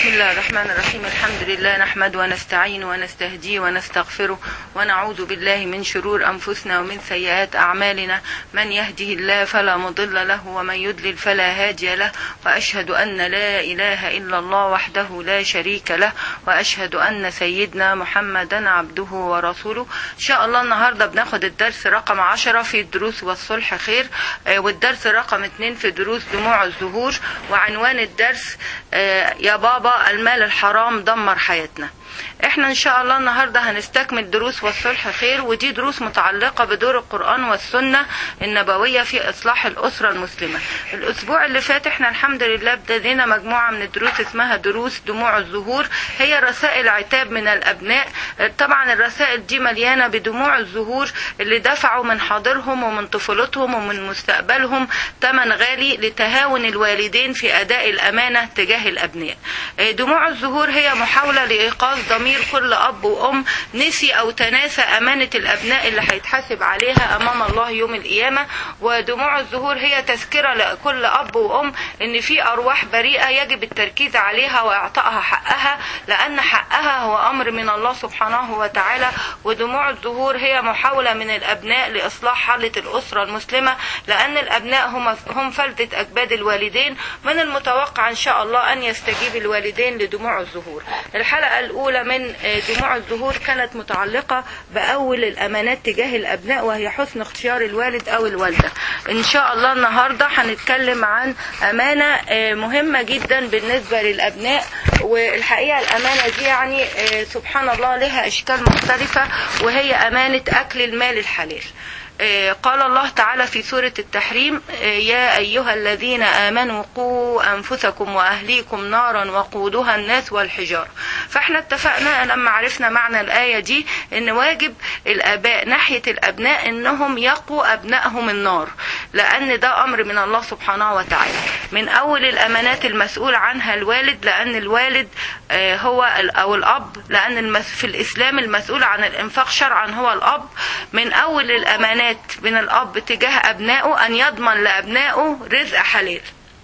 بسم الله الرحمن الرحيم. الحمد لله نحمده ونستعين ونستهديه ونستغفره ونعوذ بالله من شرور أنفسنا ومن سيئات أعمالنا. من يهده الله فلا مضل له ومن يضلل فلا هادي له، وأشهد أن لا إله إلا الله وحده لا شريك له، وأشهد أن سيدنا محمدا عبده ورسوله. إن شاء الله النهاردة بناخد الدرس رقم 10 في الدروس والصلح خير، والدرس رقم 2 في دروس دموع الزهور، وعنوان الدرس يا بابا المال الحرام دمر حياتنا. احنا ان شاء الله النهاردة هنستكمل دروس والصلح خير، ودي دروس متعلقة بدور القرآن والسنة النبوية في اصلاح الاسرة المسلمة. الاسبوع اللي فات احنا الحمد لله ابتدينا مجموعة من الدروس اسمها دروس دموع الزهور، هي رسائل عتاب من الابناء. طبعا الرسائل دي مليانة بدموع الزهور اللي دفعوا من حاضرهم ومن طفولتهم ومن مستقبلهم ثمن غالي لتهاون الوالدين في اداء الامانة تجاه الابناء. دموع الزهور هي محاولة لايقاظ ضمير كل اب وام نسي او تناسى امانة الابناء اللي هيتحاسب عليها امام الله يوم القيامة. ودموع الزهور هي تذكرة لكل اب وام ان في ارواح بريئة يجب التركيز عليها واعطائها حقها، لان حقها هو امر من الله سبحانه وتعالى. ودموع الزهور هي محاولة من الابناء لاصلاح حالة الاسرة المسلمة، لان الابناء هم فلتة اكباد الوالدين. من المتوقع ان شاء الله ان يستجيب الوالدين لدموع الزهور. الحلقة الاولى من دموع الزهور كانت متعلقة بأول الأمانات تجاه الأبناء، وهي حسن اختيار الوالد أو الوالدة. إن شاء الله النهاردة هنتكلم عن أمانة مهمة جدا بالنسبة للأبناء. والحقيقة الأمانة دي يعني سبحان الله لها أشكال مختلفة، وهي أمانة أكل المال الحلال. قال الله تعالى في سورة التحريم: يا أيها الذين آمنوا قوا أنفسكم وأهليكم نارا وقودها الناس والحجار. فاحنا اتفقنا لما عرفنا معنى الآية دي ان واجب الآباء ناحية الأبناء انهم يقوا أبنائهم النار، لأن ده أمر من الله سبحانه وتعالى. من أول الأمانات المسؤول عنها الوالد، لأن الوالد هو أو الأب، لأن في الإسلام المسؤول عن الإنفاق شرعا هو الأب. من أول الأمانات من الأب تجاه أبنائه أن يضمن لأبنائه رزق حلال،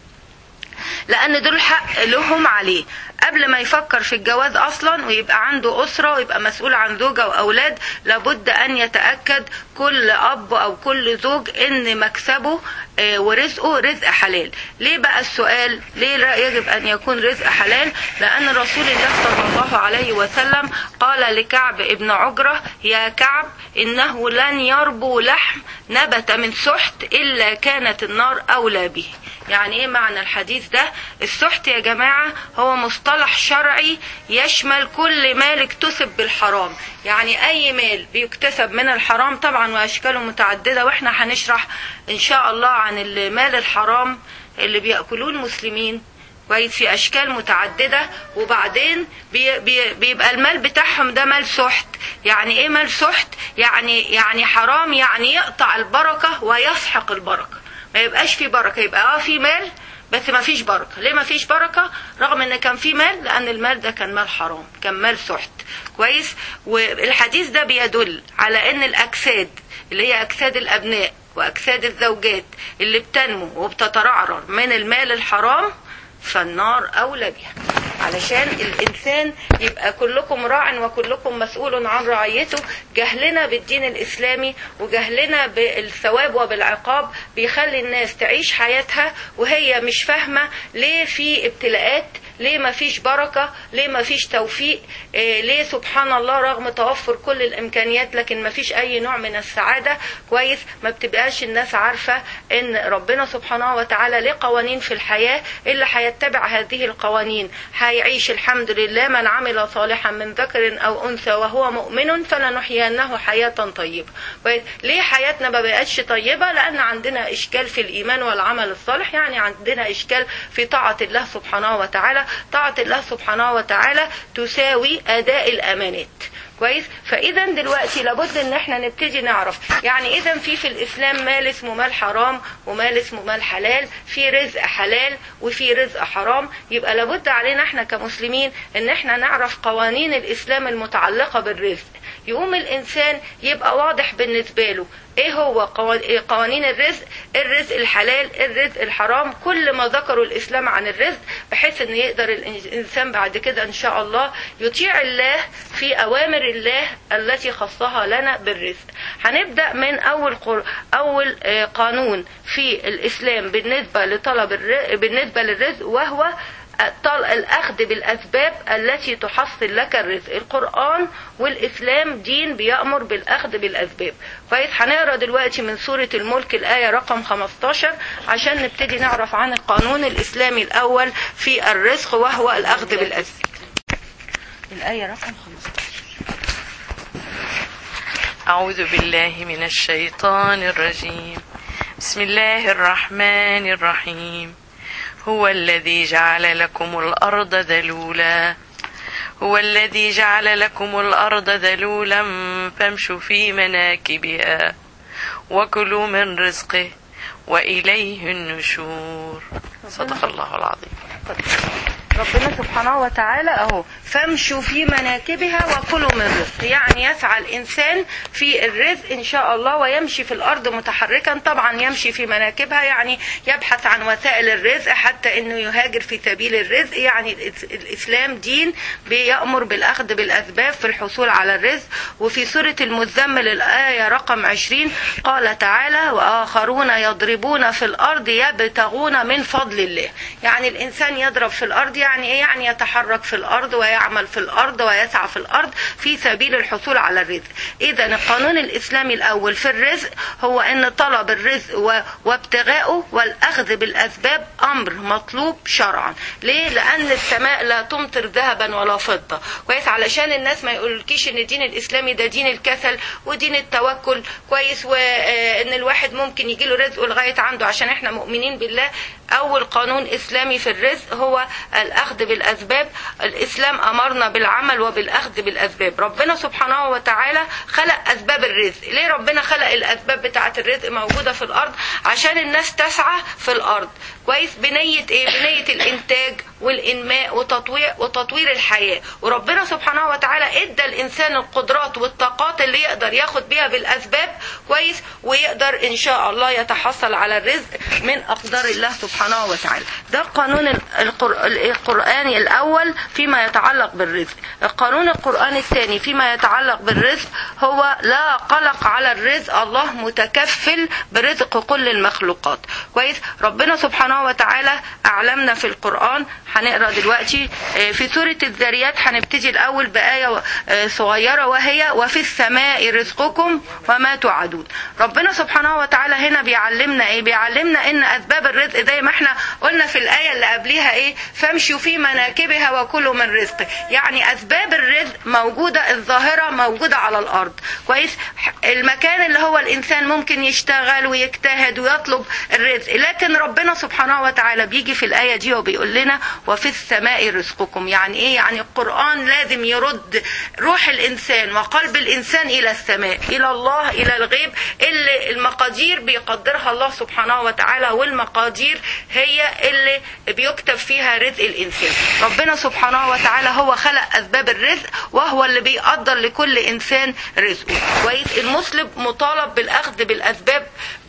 لأن دول حق لهم عليه قبل ما يفكر في الجواز أصلا ويبقى عنده أسرة ويبقى مسؤول عن زوجة وأولاد. لابد أن يتأكد كل أب أو كل زوج إن مكسبه ورزقه رزق حلال. ليه بقى السؤال؟ ليه يجب أن يكون رزق حلال؟ لأن رسول الله صلى الله عليه وسلم قال لكعب ابن عجرة: يا كعب إنه لن يربو لحم نبت من سحت إلا كانت النار أولى به. يعني ايه معنى الحديث ده؟ السحت يا جماعة هو مصطلح شرعي يشمل كل مال اكتسب بالحرام. يعني اي مال بيكتسب من الحرام طبعا، واشكاله متعددة، واحنا هنشرح ان شاء الله عن المال الحرام اللي بيأكلوه المسلمين كويس في اشكال متعددة. وبعدين بيبقى المال بتاعهم ده مال سحت. يعني ايه مال سحت؟ يعني حرام، يعني يقطع البركة ويسحق البركة، ما يبقاش في بركة. يبقى في مال بس ما فيش بركة. ليه ما فيش بركة رغم ان كان في مال؟ لان المال ده كان مال حرام، كان مال سحت كويس. والحديث ده بيدل على ان الاجساد اللي هي اجساد الابناء واجساد الزوجات اللي بتنمو وبتترعرع من المال الحرام فالنار اولى بها. علشان الانسان يبقى كلكم راع وكلكم مسؤول عن رعيته. جهلنا بالدين الاسلامي وجهلنا بالثواب وبالعقاب بيخلي الناس تعيش حياتها وهي مش فاهمة ليه في ابتلاءات، ليه ما فيش بركة، ليه ما فيش توفيق، ليه سبحان الله رغم توفر كل الامكانيات لكن ما فيش اي نوع من السعادة كويس. ما بتبقاش الناس عارفة ان ربنا سبحانه وتعالى ليه قوانين في الحياة، اللي هيتبع هذه القوانين هيعيش الحمد لله. من عمل صالحا من ذكر او انثى وهو مؤمن فلنحيينه حياة طيبة. ليه حياتنا ما بقتش طيبة؟ لان عندنا اشكال في الايمان والعمل الصالح، يعني عندنا اشكال في طاعة الله سبحانه وتعالى. طاعة الله سبحانه وتعالى تساوي اداء الامانات. كويس. فاذا دلوقتي لابد ان احنا نبتدي نعرف يعني اذا في الاسلام مال اسمه مال حرام ومال اسمه مال حلال، في رزق حلال وفي رزق حرام. يبقى لابد علينا احنا كمسلمين ان احنا نعرف قوانين الاسلام المتعلقة بالرزق. يقوم الانسان يبقى واضح بالنسبة له ايه هو قوانين الرزق، الرزق الحلال، الرزق الحرام، كل ما ذكروا الاسلام عن الرزق، بحيث ان يقدر الانسان بعد كده ان شاء الله يطيع الله في اوامر الله التي خصها لنا بالرزق. هنبدأ من اول قانون في الاسلام بالنسبة للرزق، وهو الأخذ بالأسباب التي تحصل لك الرزق. القرآن والإسلام دين بيأمر بالأخذ بالأسباب. كويس. هنقرأ دلوقتي من سورة الملك الآية رقم 15 عشان نبتدي نعرف عن القانون الإسلامي الأول في الرزق، وهو الأخذ بالأسباب. الآية رقم 15. أعوذ بالله من الشيطان الرجيم. بسم الله الرحمن الرحيم. هو الذي جعل لكم الأرض ذلولا فامشوا في مناكبها وكلوا من رزقه وإليه النشور. صدق الله العظيم. ربنا سبحانه وتعالى اهو فامشوا في مناكبها وكلوا من رزق، يعني يسعى الانسان في الرزق ان شاء الله ويمشي في الارض متحركا. طبعا يمشي في مناكبها يعني يبحث عن وسائل الرزق حتى انه يهاجر في سبيل الرزق. يعني الاسلام دين بيأمر بالاخذ بالاسباب في الحصول على الرزق. وفي سورة المزمل الآية رقم 20 قال تعالى واخرون يضربون في الارض يبتغون من فضل الله. يعني الانسان يضرب في الارض يعني ايه؟ يعني يتحرك في الارض ويعمل في الارض ويسعى في الارض في سبيل الحصول على الرزق. اذا القانون الاسلامي الاول في الرزق هو ان طلب الرزق وابتغاؤه والاخذ بالاسباب امر مطلوب شرعا. ليه؟ لان السماء لا تمطر ذهبا ولا فضة. كويس. علشان الناس ما يقولكيش ان الدين الاسلامي ده دين الكسل ودين التوكل. كويس. وان الواحد ممكن يجيله رزقه لغاية عنده، عشان احنا مؤمنين بالله. اول قانون اسلامي في الرزق هو الأخذ بالأسباب. الإسلام أمرنا بالعمل وبالأخذ بالأسباب. ربنا سبحانه وتعالى خلق أسباب الرزق. ليه ربنا خلق الأسباب بتاعة الرزق موجودة في الأرض؟ عشان الناس تسعى في الأرض. كويس. بنية إيه؟ بنية الإنتاج والإنماء وتطوير الحياة. وربنا سبحانه وتعالى إدى الإنسان القدرات والطاقات اللي يقدر ياخد بيها بالأسباب. كويس. ويقدر إن شاء الله يتحصل على الرزق من أقدار الله سبحانه وتعالى. ده قانون القرآني الأول فيما يتعلق بالرزق. القانون القرآني الثاني فيما يتعلق بالرزق هو لا قلق على الرزق، الله متكفل برزق كل المخلوقات. كويس. ربنا سبحانه وتعالى أعلمنا في القرآن. هنقرأ دلوقتي في سورة الذاريات. هنبتدي الأول بآية صغيرة وهي وفي السماء رزقكم وما توعدون. ربنا سبحانه وتعالى هنا بيعلمنا ايه؟ بيعلمنا ان اسباب الرزق زي ما احنا قلنا في الآية اللي قبلها ايه؟ فامشوا في مناكبها وكلوا من رزقه. يعني اسباب الرزق موجودة، الظاهرة موجودة على الارض. كويس. المكان اللي هو الانسان ممكن يشتغل ويجتهد ويطلب الرزق، لكن ربنا سبحانه وتعالى بيجي في الآية دي وبيقول لنا وفي السماء رزقكم. يعني ايه؟ يعني القرآن لازم يرد روح الانسان وقلب الانسان الى السماء، الى الله، الى الغيب اللي المقادير بيقدرها الله سبحانه وتعالى، والمقادير هي اللي بيكتب فيها رزق الانسان. ربنا سبحانه وتعالى هو خلق اسباب الرزق وهو اللي بيقدر لكل انسان رزقه. كويس. المسلم مطالب بالاخذ بالاسباب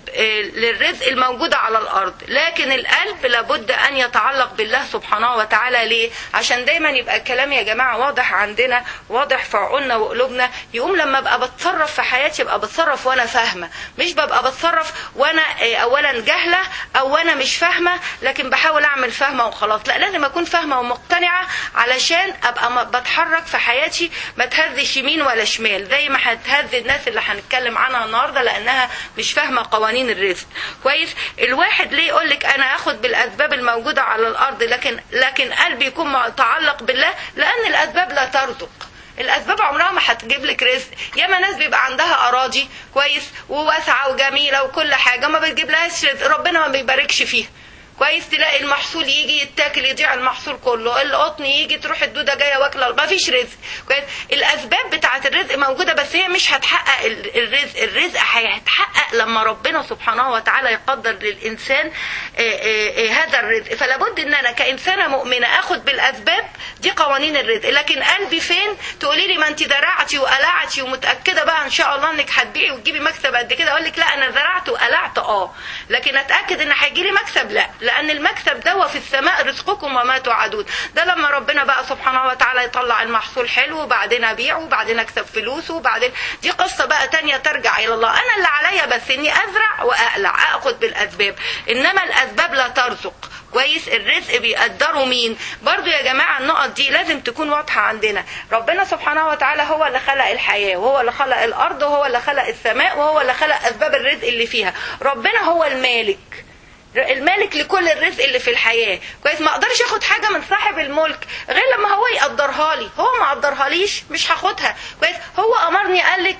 للرزق الموجودة على الأرض، لكن القلب لابد أن يتعلق بالله سبحانه وتعالى. ليه؟ عشان دايما يبقى الكلام يا جماعة واضح عندنا، واضح في عقولنا وقلوبنا. يقوم لما أبقى بتصرف في حياتي أبقى بتصرف وأنا فاهمة، مش ببقى بتصرف وأنا أولا جهلة أو أنا مش فاهمة لكن بحاول أعمل فاهمة وخلاص. لا، لازم أكون فاهمة ومقتنعة علشان أبقى بتحرك في حياتي ما تهزش يمين ولا شمال زي ما هتهز الناس اللي هنتكلم عنها النهاردة لأنها مش فاهمة قوانين الرزق. كويس. الواحد ليه يقولك انا اخد بالاسباب الموجودة على الارض لكن قلبي يكون متعلق بالله؟ لان الاسباب لا ترزق. الاسباب عمرها ما هتجيب لك رزق. ياما ناس بيبقى عندها اراضي كويس وواسعة وجميلة وكل حاجة ما بتجيب لهاش رزق، ربنا ما بيباركش فيها. كويس، تلاقي المحصول يجي يتاكل يضيع المحصول كله، القطن يجي تروح الدودة جاية واكلة، ما فيش رزق. كويس، الأسباب بتاعة الرزق موجودة بس هي مش هتحقق الرزق. الرزق هيتحقق لما ربنا سبحانه وتعالى يقدر للإنسان هذا الرزق. فلا بد ان انا كإنسانة مؤمنة اخد بالأسباب، دي قوانين الرزق. لكن قلبي فين؟ تقولي لي ما انت زرعتي وقلعتي ومتأكدة بقى ان شاء الله انك هتبيعي وتجيبي مكسب قد كده، اقول لك لا انا زرعت وقلعت لكن اتأكد ان هيجي لي مكسب؟ لا، لان المكسب ده في السماء رزقكم وما توعدون. ده لما ربنا بقى سبحانه وتعالى يطلع المحصول حلو وبعدين ابيعه وبعدين اكسب فلوسه وبعدين دي قصة بقى تانية ترجع الى الله. انا اللي عليا بس اني ازرع واقلع، اخد بالاسباب، انما الاسباب لا ترزق. كويس، الرزق بيقدره مين؟ برضو يا جماعة النقط دي لازم تكون واضحة عندنا. ربنا سبحانه وتعالى هو اللي خلق الحياة، وهو اللي خلق الارض، وهو اللي خلق السماء، وهو اللي خلق اسباب الرزق اللي فيها. ربنا هو المالك لكل الرزق اللي في الحياة. كويس، ما اقدرش اخد حاجة من صاحب الملك غير لما هو يقدرها لي. هو ما قدرها ليش مش هاخدها. كويس، هو امرني قال لك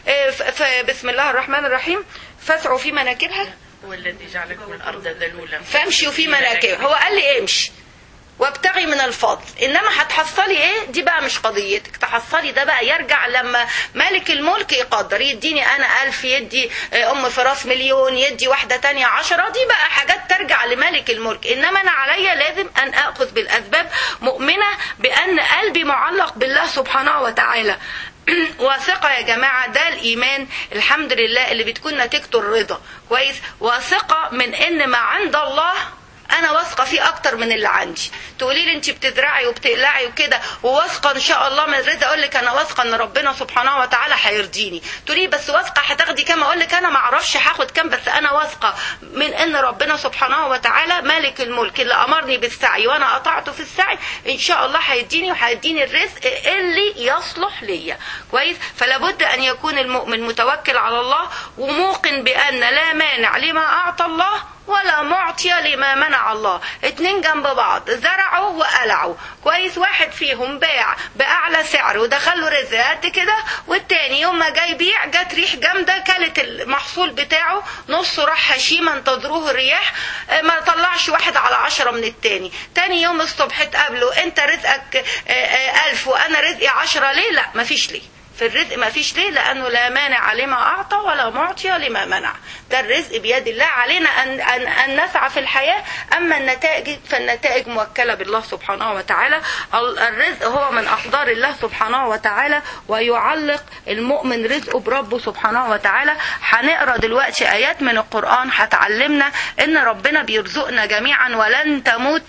بسم الله الرحمن الرحيم فاسعوا في مناكبها، هو الذي جعلكم الأرض ذلولا فامشوا في مناكبها. هو قال لي امشي وابتغي من الفضل، انما هتحصلي ايه دي بقى مش قضيتك. تحصلي ده بقى يرجع لما مالك الملك يقدر، يديني انا 1000، يدي ام فراس مليون، يدي واحدة تانية 10، دي بقى حاجات ترجع لمالك الملك. انما انا عليا لازم ان اخذ بالاسباب، مؤمنة بان قلبي معلق بالله سبحانه وتعالى. واثقة يا جماعة، ده الإيمان الحمد لله اللي بتكون نتيجته الرضا. كويس، واثقة من إن ما عند الله أنا واثقة فيه أكتر من اللي عندي. تقولي لي أنت بتزرعي وبتقلعي وكده وواثقة إن شاء الله من الرضا، أقول لك أنا واثقة إن ربنا سبحانه وتعالى هيرضيني. تقولي بس واثقة هتاخدي كام؟ أقول لك أنا ما أعرفش هاخد كام، بس أنا واثقة من إن ربنا سبحانه وتعالى مالك الملك اللي أمرني بالسعي وأنا قطعته في السعي، إن شاء الله هيديني وهيديني الرزق اللي يصلح ليا. كويس، فلا بد أن يكون المؤمن متوكل على الله وموقن بأن لا مانع لما أعطى الله ولا معطي لما منع الله. اتنين جنب بعض، زرعوا وقلعوا. كويس، واحد فيهم باع بأعلى سعر ودخله رزق قد كده، والتاني يوم ما جاي بيع جت ريح جامدة كلت المحصول بتاعه، نصه راح هشيما تضروه الرياح، ما طلعش 1/10 من التاني. تاني يوم الصبح تقابله، انت رزقك 1000 وانا رزقي 10، ليه؟ لا مفيش ليه في الرزق، ما فيش ليه، لأنه لا مانع لما أعطى ولا معطي لما منع. ده الرزق بيد الله، علينا أن نسعى في الحياة. أما النتائج فالنتائج موكلة بالله سبحانه وتعالى. الرزق هو من أقدار الله سبحانه وتعالى، ويعلق المؤمن رزقه بربه سبحانه وتعالى. هنقرأ دلوقتي آيات من القرآن هتعلمنا إن ربنا بيرزقنا جميعا، ولن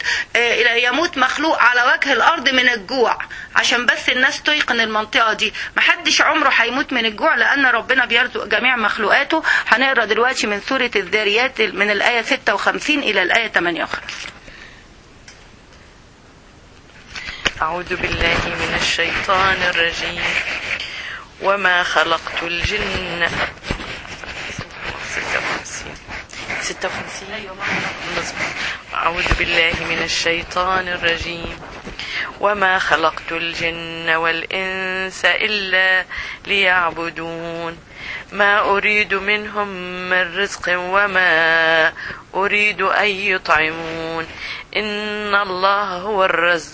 يموت مخلوق على وجه الأرض من الجوع، عشان بس الناس تيقن المنطقة دي. محدش عمره هيموت من الجوع، لأن ربنا بيرزق جميع مخلوقاته. هنقرأ دلوقتي من سورة الذاريات من الآية 56 إلى الآية 58. أعوذ بالله من الشيطان الرجيم. وما خلقت الجن 56. أعوذ بالله من الشيطان الرجيم. وما خلقت الجن والإنس إلا ليعبدون ما أريد منهم من رزق وما أريد أن يطعمون إن الله هو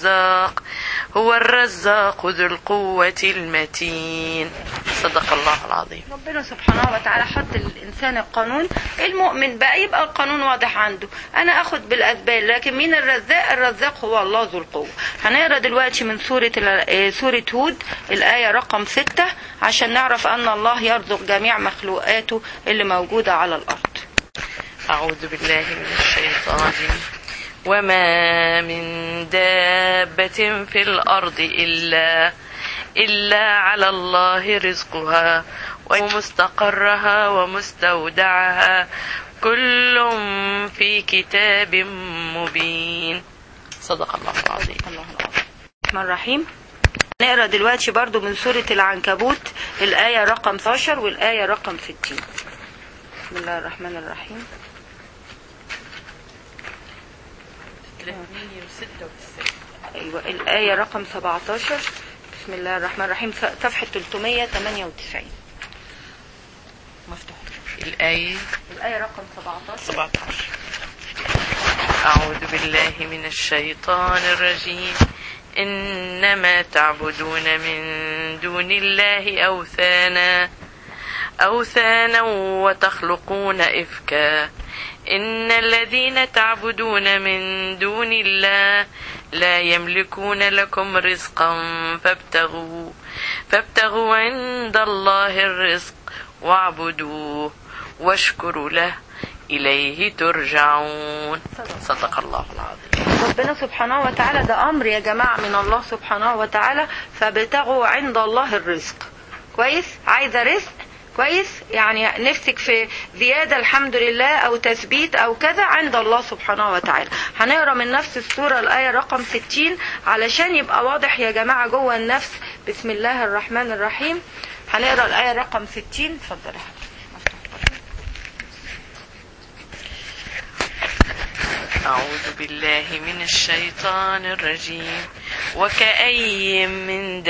الرزاق ذو القوة المتين. صدق الله العظيم. ربنا سبحانه وتعالى حط للإنسان القانون، المؤمن بقى يبقى القانون واضح عنده، أنا أخد بالأسباب. لكن مين الرزاق؟ الرزاق هو الله ذو القوة. هنقرأ دلوقتي من سورة هود الآية رقم 6 عشان نعرف أن الله يرزق جميع مخلوقاته اللي موجودة على الأرض. أعوذ بالله من الشيطان. وما من دابة في الأرض إلا على الله رزقها ومستقرها ومستودعها كل في كتاب مبين. صدق الله العظيم. الرحمن الرحيم. نقرأ دلوقتي برضو من سورة العنكبوت الآية رقم 12 والآية رقم 60. بسم الله الرحمن الرحيم. أيوة، الآية رقم 17. بسم الله الرحمن الرحيم، صفحة 398 مفتوح. الآية رقم 17. أعوذ بالله من الشيطان الرجيم. إنما تعبدون من دون الله أوثانا وتخلقون إفكا. إن الذين تعبدون من دون الله لا يملكون لكم رزقا فابتغوا عند الله الرزق واعبدوه واشكروا له إليه ترجعون. صدق الله العظيم. ربنا سبحانه وتعالى ده أمر يا جماعة من الله سبحانه وتعالى، فابتغوا عند الله الرزق. كويس؟ عايزة رزق كويس، يعني نفسك في زيادة الحمد لله أو تثبيت أو كذا عند الله سبحانه وتعالى. هنقرأ من نفس السورة الآية رقم 60 علشان يبقى واضح يا جماعة جوه النفس. بسم الله الرحمن الرحيم. هنقرأ الآية رقم 60. اتفضل يا حبيبي. أعوذ بالله من الشيطان الرجيم. وكأي من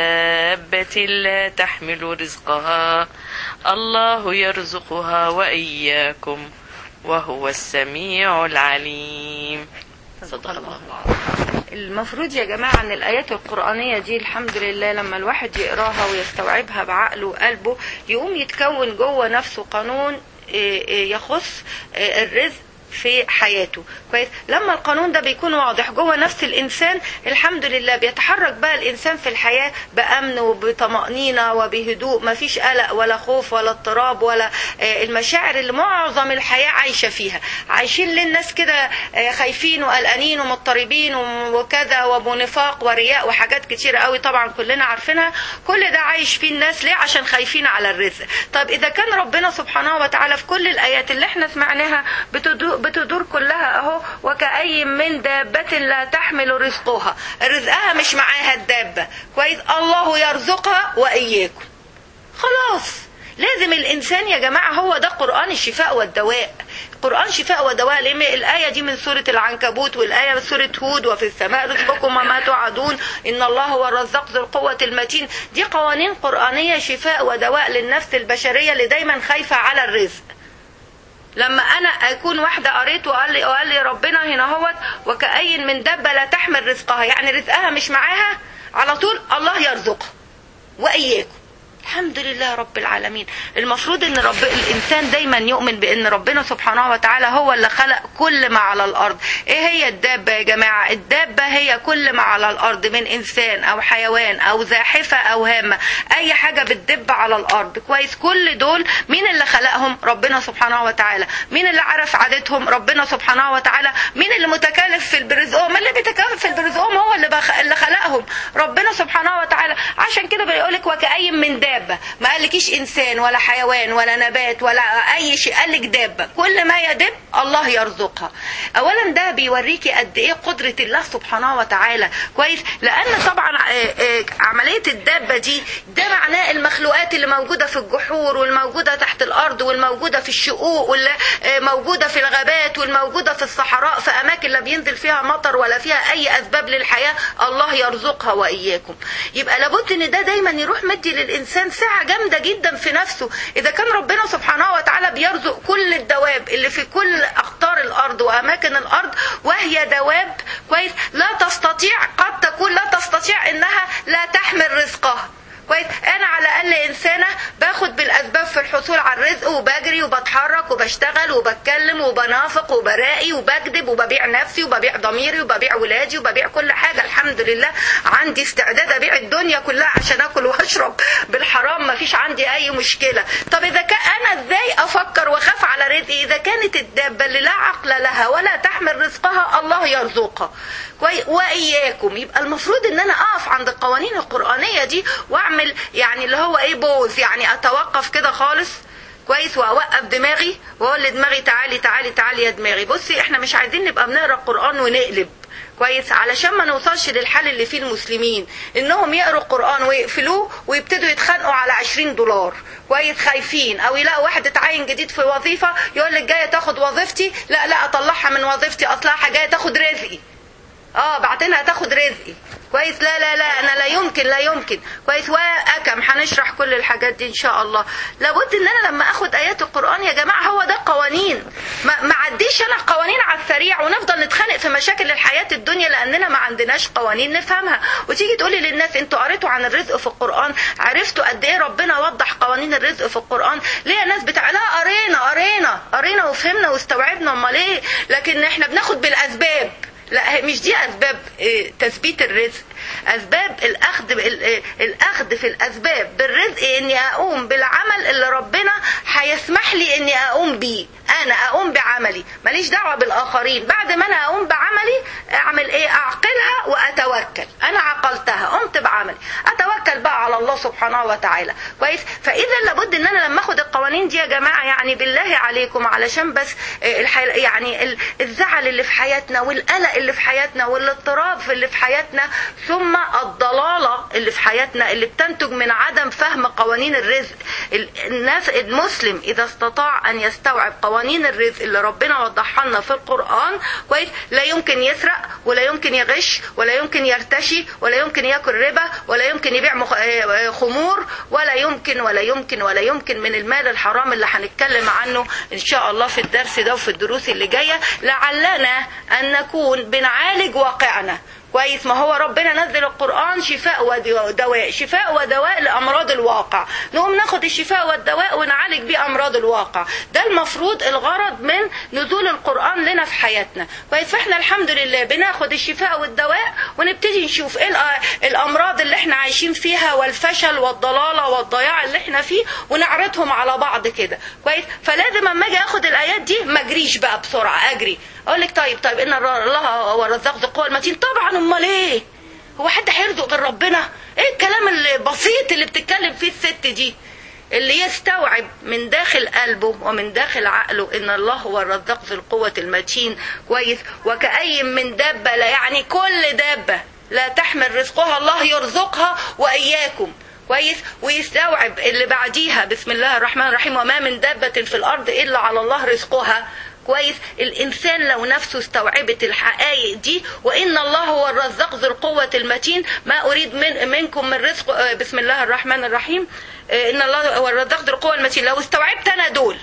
دابة لا تحمل رزقها الله يرزقها وإياكم وهو السميع العليم. صدق الله. المفروض يا جماعة ان الآيات القرآنية دي الحمد لله لما الواحد يقراها ويستوعبها بعقله وقلبه يقوم يتكون جوه نفسه قانون يخص الرزق في حياته. كويس؟ لما القانون ده بيكون واضح جوه نفس الإنسان الحمد لله بيتحرك بقى الإنسان في الحياة بأمن وبطمأنينة وبهدوء، ما فيش قلق ولا خوف ولا اضطراب ولا المشاعر اللي معظم الحياة عايشة فيها. عايشين للناس كده خايفين وقلقانين ومضطربين وكذا وبنفاق ورياء وحاجات كتيرة قوي طبعا كلنا عارفينها. كل ده عايش فيه الناس ليه؟ عشان خايفين على الرزق. طيب إذا كان ربنا سبحانه وتعالى في كل الآيات اللي احنا سمعناها بتدور كلها اهو وكأي من دابة لا تحمل رزقها مش معاها الدابة. كويس؟ الله يرزقها وإياكم. خلاص لازم الإنسان يا جماعة، هو ده قرآن الشفاء والدواء. قرآن شفاء ودواء. الآية دي من سورة العنكبوت، والآية من سورة هود وفي السماء رزقكم وما توعدون إن الله هو الرزاق ذو القوة المتين. دي قوانين قرآنية شفاء ودواء للنفس البشرية اللي دايما خايفة على الرزق. لما انا اكون واحده قريت وقال لي ربنا هنا هوت وكأي من دابه لا تحمل رزقها، يعني رزقها مش معاها، على طول الله يرزقها واياكم. الحمد لله رب العالمين. المفروض ان الانسان دايما يؤمن بان ربنا سبحانه وتعالى هو اللي خلق كل ما على الارض. ايه هي الدابة يا جماعة؟ الدابة هي كل ما على الارض من انسان او حيوان او زاحفة او هامة، اي حاجة بتدب على الارض. كويس؟ كل دول مين اللي خلقهم؟ ربنا سبحانه وتعالى. مين اللي عرف عادتهم؟ ربنا سبحانه وتعالى. مين اللي متكلف في برزقهم؟ اللي بيتكلف في برزقهم هو اللي خلقهم ربنا سبحانه وتعالى. عشان كده بيقولك وكأي من دابة، ما قالكيش انسان ولا حيوان ولا نبات ولا اي شيء، قالك دابة. كل ما يدب الله يرزقها. اولا ده بيوريكي قد ايه قدرة الله سبحانه وتعالى. كويس؟ لان طبعا عملية الدابة دي ده معناه المخلوقات اللي موجودة في الجحور والموجودة تحت الارض والموجودة في الشقوق والموجودة في الغابات والموجودة في الصحراء، في اماكن لا بينزل فيها مطر ولا فيها اي اسباب للحياة، الله يرزقها واياكم. يبقى لابد ان ده دايما يروح مدي للانسان ساعة جامدة جدا في نفسه. اذا كان ربنا سبحانه وتعالى بيرزق كل الدواب اللي في كل اقطار الارض واماكن الارض وهي دواب، كويس، لا تستطيع، قد تكون لا تستطيع انها لا تحمل رزقها. كويس؟ انا على الاقل انسانه باخد بالاسباب في الحصول على الرزق وبجري وبتحرك وبشتغل وبتكلم وبنافق وبرائي وبكذب وببيع نفسي وببيع ضميري وببيع ولادي وببيع كل حاجه. الحمد لله عندي استعداد ابيع الدنيا كلها عشان اكل واشرب بالحرام، ما فيش عندي اي مشكله. طب اذا كان انا ازاي افكر واخاف على رزقي اذا كانت الدابه اللي لا عقل لها ولا تحمل رزقها الله يرزقها واياكم؟ يبقى المفروض ان انا اقف عند القوانين القرآنية دي واعمل يعني اللي هو ايه بوز، يعني اتوقف كده خالص. كويس؟ واوقف دماغي واقول لدماغي تعالي تعالي تعالي يا دماغي بصي، احنا مش عايزين نبقى بنقرا القرآن ونقلب. كويس؟ علشان ما نوصلش للحال اللي فيه المسلمين انهم يقروا القرآن ويقفلوه ويبتدوا يتخانقوا على $20. كويس؟ خايفين. او يلاقوا واحد اتعين جديد في وظيفة يقول لك جاية تاخد وظيفتي، لا اطلعها من وظيفتي اصلها جاية تاخد رزقي. بعدين هتاخد رزقي. كويس. لا لا لا انا لا يمكن كويس. وأكم هنشرح كل الحاجات دي ان شاء الله. لابد ان انا لما اخد ايات القرآن يا جماعة هو ده قوانين، ما عديش انا قوانين على السريع ونفضل نتخانق في مشاكل الحياة الدنيا لاننا ما عندناش قوانين نفهمها. وتيجي تقولي للناس انتوا قريتوا عن الرزق في القرآن؟ عرفتوا قد ايه ربنا وضح قوانين الرزق في القرآن؟ ليه الناس لا قرينا وفهمنا واستوعبنا، امال ايه؟ لكن احنا بناخد بالاسباب. لا مش دي اسباب تثبيت الرزق. اسباب الاخذ في الاسباب بالرزق اني اقوم بالعمل اللي ربنا هيسمح لي اني اقوم بيه. انا اقوم بعملي ماليش دعوه بالاخرين. بعد ما انا اقوم بعملي اعمل ايه؟ اعقلها واتوكل. انا عقلتها قمت بعملي، اتوكل بقى على الله سبحانه وتعالى. كويس. فاذا لابد ان انا لما اخد القوانين دي يا جماعه يعني بالله عليكم علشان بس يعني الزعل اللي في حياتنا والقلق اللي في حياتنا والاضطراب اللي في حياتنا ثم الضلالة اللي في حياتنا اللي بتنتج من عدم فهم قوانين الرزق. الناس المسلم إذا استطاع أن يستوعب قوانين الرزق اللي ربنا وضحها لنا في القرآن كويس، لا يمكن يسرق ولا يمكن يغش ولا يمكن يرتشي ولا يمكن ياكل ربا ولا يمكن يبيع خمور ولا يمكن من المال الحرام اللي هنتكلم عنه إن شاء الله في الدرس ده وفي الدروس اللي جاية، لعلنا أن نكون بنعالج واقعنا. كويس. ما هو ربنا نزل القرآن شفاء ودواء لأمراض الواقع، نقوم ناخد الشفاء والدواء ونعالج بيه أمراض الواقع. ده المفروض الغرض من نزول القرآن لنا في حياتنا. كويس. فاحنا الحمد لله بناخد الشفاء والدواء ونبتدي نشوف ايه الأمراض اللي احنا عايشين فيها والفشل والضلالة والضياع اللي احنا فيه ونعرضهم على بعض كده. كويس. فلازم اما اجي اخد الآيات دي ما اجريش بقى بسرعة، اجري اقول لك طيب ان الله هو الرزاق ذو القوة المتين. طبعا امال ايه؟ هو حد هيرزق غير ربنا؟ ايه الكلام البسيط اللي بتتكلم فيه الست دي؟ اللي يستوعب من داخل قلبه ومن داخل عقله ان الله هو الرزاق ذو القوة المتين. كويس. وكأي من دابة، لا يعني كل دابة لا تحمل رزقها الله يرزقها واياكم. كويس. ويستوعب اللي بعديها بسم الله الرحمن الرحيم وما من دابة في الارض الا على الله رزقها. كويس. الإنسان لو نفسه استوعبت الحقائق دي وإن الله هو الرزاق ذو القوة المتين ما أريد منكم من رزق بسم الله الرحمن الرحيم إن الله هو الرزاق ذو القوة المتين، لو استوعبت أنا دول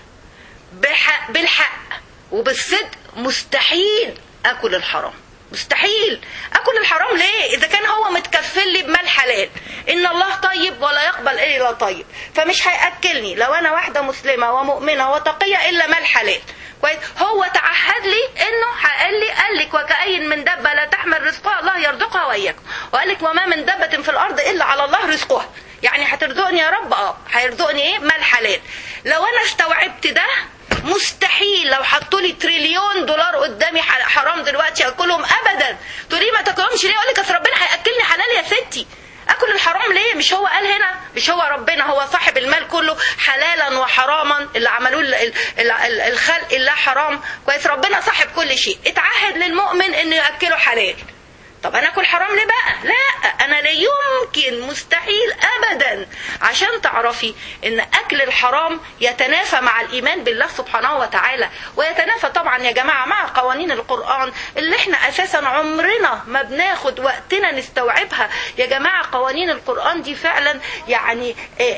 بالحق وبالصدق مستحيل أكل الحرام. مستحيل أكل الحرام. ليه؟ إذا كان هو متكفل لي بمال حلال. إن الله طيب ولا يقبل إلا طيب، فمش هيأكلني لو أنا واحدة مسلمة ومؤمنة وتقية إلا مال حلال. كويس. هو تعهد لي انه قال لك وكأي من دابة لا تحمل رزقها الله يرزقها واياكم، وقال لك وما من دابة في الارض الا على الله رزقها. يعني هترزقني يا رب؟ هيرزقني ايه؟ مال حلال. لو انا استوعبت ده مستحيل لو حطوا لي تريليون دولار قدامي حرام دلوقتي اكلهم ابدا. تقولي ما تاكلهمش ليه؟ اقول لك اصل ربنا هياكلني حلال يا ستي. اكل الحرام ليه؟ مش هو قال هنا؟ مش هو ربنا هو صاحب المال كله حلالا وحراما اللي عملوه الخلق الله حرام؟ كويس. ربنا صاحب كل شيء، اتعهد للمؤمن انه ياكله حلال. طب انا اكل حرام ليه بقى؟ لا انا لا يمكن مستحيل ابدا. عشان تعرفي ان اكل الحرام يتنافى مع الايمان بالله سبحانه وتعالى، ويتنافى طبعا يا جماعة مع قوانين القرآن اللي احنا اساسا عمرنا ما بناخد وقتنا نستوعبها. يا جماعة قوانين القرآن دي فعلا يعني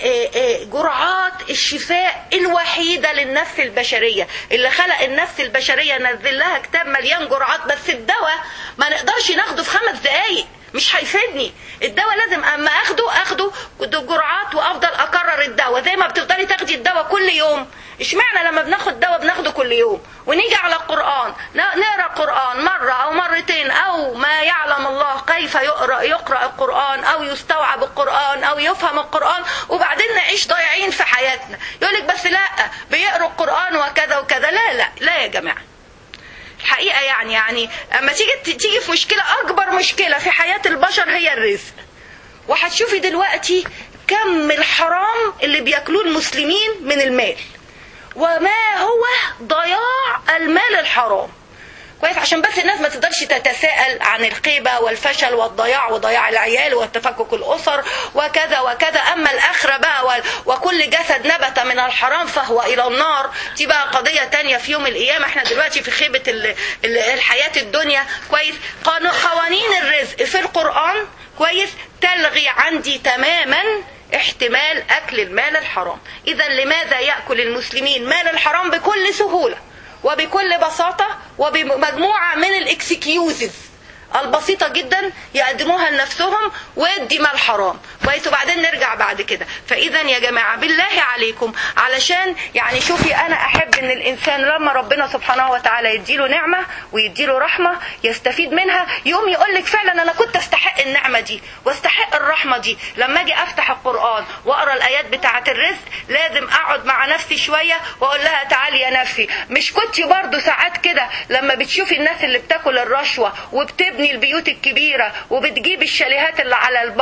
جرعات الشفاء الوحيدة للنفس البشرية. اللي خلق النفس البشرية نزل لها كتاب مليان جرعات، بس الدواء ما نقدرش ناخده في 5 دقايق، مش هيفيدني. الدواء لازم اما اخده جرعات وافضل اكرر الدواء زي ما بتفضلي تاخدي الدواء كل يوم. اشمعنى لما بناخد دواء بناخده كل يوم ونيجي على القرآن نقرأ القرآن مرة او مرتين او ما يعلم الله كيف يقرأ القرآن او يستوعب القرآن او يفهم القرآن وبعدين نعيش ضايعين في حياتنا؟ يقولك بس لا بيقرأ القرآن وكذا وكذا. لا يا جماعة، الحقيقة يعني اما تيجي في مشكلة، اكبر مشكلة في حياة البشر هي الرزق. وهتشوفي دلوقتي كم الحرام اللي بياكلوه المسلمين من المال وما هو ضياع المال الحرام. كويس، عشان بس الناس ما تقدرش تتساءل عن الخيبة والفشل والضياع وضياع العيال والتفكك الأسر وكذا وكذا. أما الآخرة بقى وكل جسد نبت من الحرام فهو إلى النار، دي بقى قضية تانية في يوم القيامة. احنا دلوقتي في خيبة الحياة الدنيا. كويس، قوانين الرزق في القرآن كويس تلغي عندي تماما احتمال أكل المال الحرام. إذا لماذا يأكل المسلمين مال الحرام بكل سهولة وبكل بساطة وبمجموعة من الاكسكيوزز البسيطة جدا يقدموها لنفسهم ويدي مال حرام كويس، وبعدين نرجع بعد كده. فإذا يا جماعة بالله عليكم، علشان يعني شوفي، أنا أحب إن الإنسان لما ربنا سبحانه وتعالى يديله نعمة ويديله رحمة يستفيد منها، يوم يقولك فعلا أنا كنت أستحق النعمة دي واستحق الرحمة دي. لما أجي أفتح القرآن وأقرأ الآيات بتاعة الرزق لازم أقعد مع نفسي شوية وأقول لها تعالي يا نفسي، مش كنتي برضو ساعات كده لما بتشوفي الناس اللي بتاكل الرشوة وبتبني البيوت الكبيرة وبتجيب الشاليهات اللي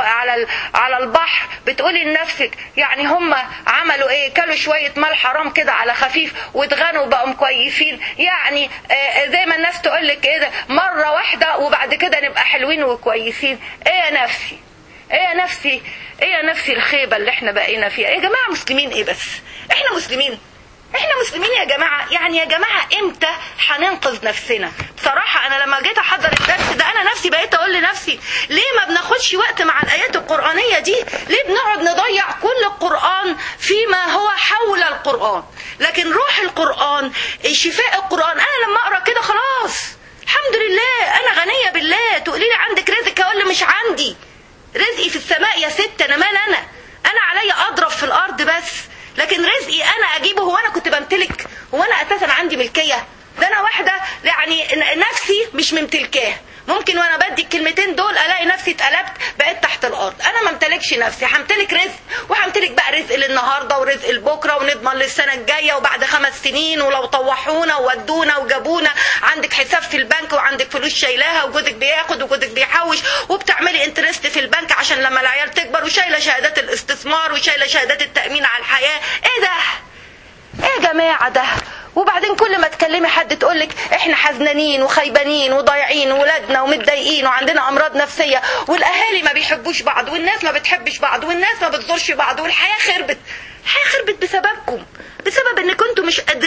على البحر، بتقولي لنفسك يعني هم عملوا ايه؟ كلوا شوية مال حرام كده على خفيف واتغنوا بقوا كويسين، يعني زي ما الناس تقولك ايه ده مرة واحدة وبعد كده نبقى حلوين وكويسين. ايه يا نفسي، ايه يا نفسي، ايه يا نفسي الخيبة اللي احنا بقينا فيها يا جماعة. مسلمين ايه بس؟ احنا مسلمين يا جماعة. يعني يا جماعة امتى هننقذ نفسنا؟ بصراحة انا لما جيت احضر الدرس ده انا نفسي بقيت اقول لنفسي ليه ما بناخدش وقت مع الايات القرآنية دي؟ ليه بنقعد نضيع كل القرآن فيما هو حول القرآن؟ لكن روح القرآن، شفاء القرآن، انا لما اقرأ كده خلاص الحمد لله انا غنية بالله. تقولي لي عندك رزق، اقول لي مش عندي رزقي في السماء يا ست، انا مال انا عليا اضرب في الارض بس، لكن رزقي انا اجيبه. هو انا كنت بمتلك؟ هو انا اساسا عندي ملكية؟ ده انا واحدة يعني نفسي مش ممتلكاه. ممكن وانا بدي الكلمتين دول الاقي نفسي اتقلبت بقيت تحت الارض. انا ما امتلكش نفسي، همتلك رزق، وهمتلك بقى رزق للنهارده ورزق لبكره ونضمن للسنه الجايه وبعد 5 سنين، ولو طوحونا وودونا وجابونا عندك حساب في البنك وعندك فلوس شايلاها وجوزك بياخد وجوزك بيحوش وبتعملي انترست في البنك عشان لما العيال تكبر، وشايله شهادات الاستثمار وشايله شهادات التامين على الحياه. ايه ده؟ ايه يا جماعه ده؟ وبعدين كل ما تكلمي حد تقولك احنا حزنانين وخيبانين وضايعين وولادنا ومتضايقين وعندنا امراض نفسيه والاهالي ما بيحبوش بعض والناس ما بتحبش بعض والناس ما بتزورش بعض والحياه خربت. الحياه خربت بسببكم، بسبب ان كنتوا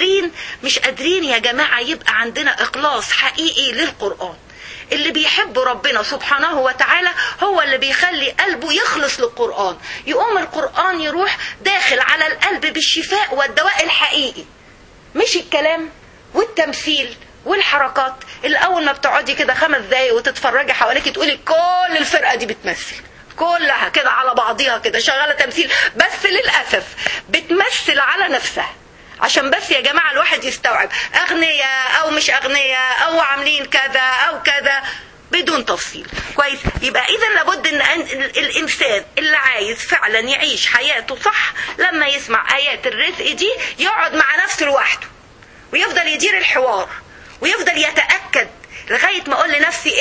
مش قادرين يا جماعه يبقى عندنا اخلاص حقيقي للقران. اللي بيحب ربنا سبحانه وتعالى هو اللي بيخلي قلبه يخلص للقرآن، يقوم القرآن يروح داخل على القلب بالشفاء والدواء الحقيقي، مش الكلام والتمثيل والحركات اللي اول ما بتقعدي كده 5 دقايق وتتفرجي حواليك تقولي كل الفرقة دي بتمثل كلها كده على بعضيها كده شغالة تمثيل، بس للأسف بتمثل على نفسها عشان بس يا جماعة الواحد يستوعب أغنياء أو مش أغنياء أو عاملين كذا أو كذا بدون تفصيل. كويس، يبقى إذا لابد أن الإنسان اللي عايز فعلا يعيش حياته صح لما يسمع آيات الرزق دي يقعد مع نفسه لوحده ويفضل يدير الحوار ويفضل يتأكد لغاية ما أقول لنفسي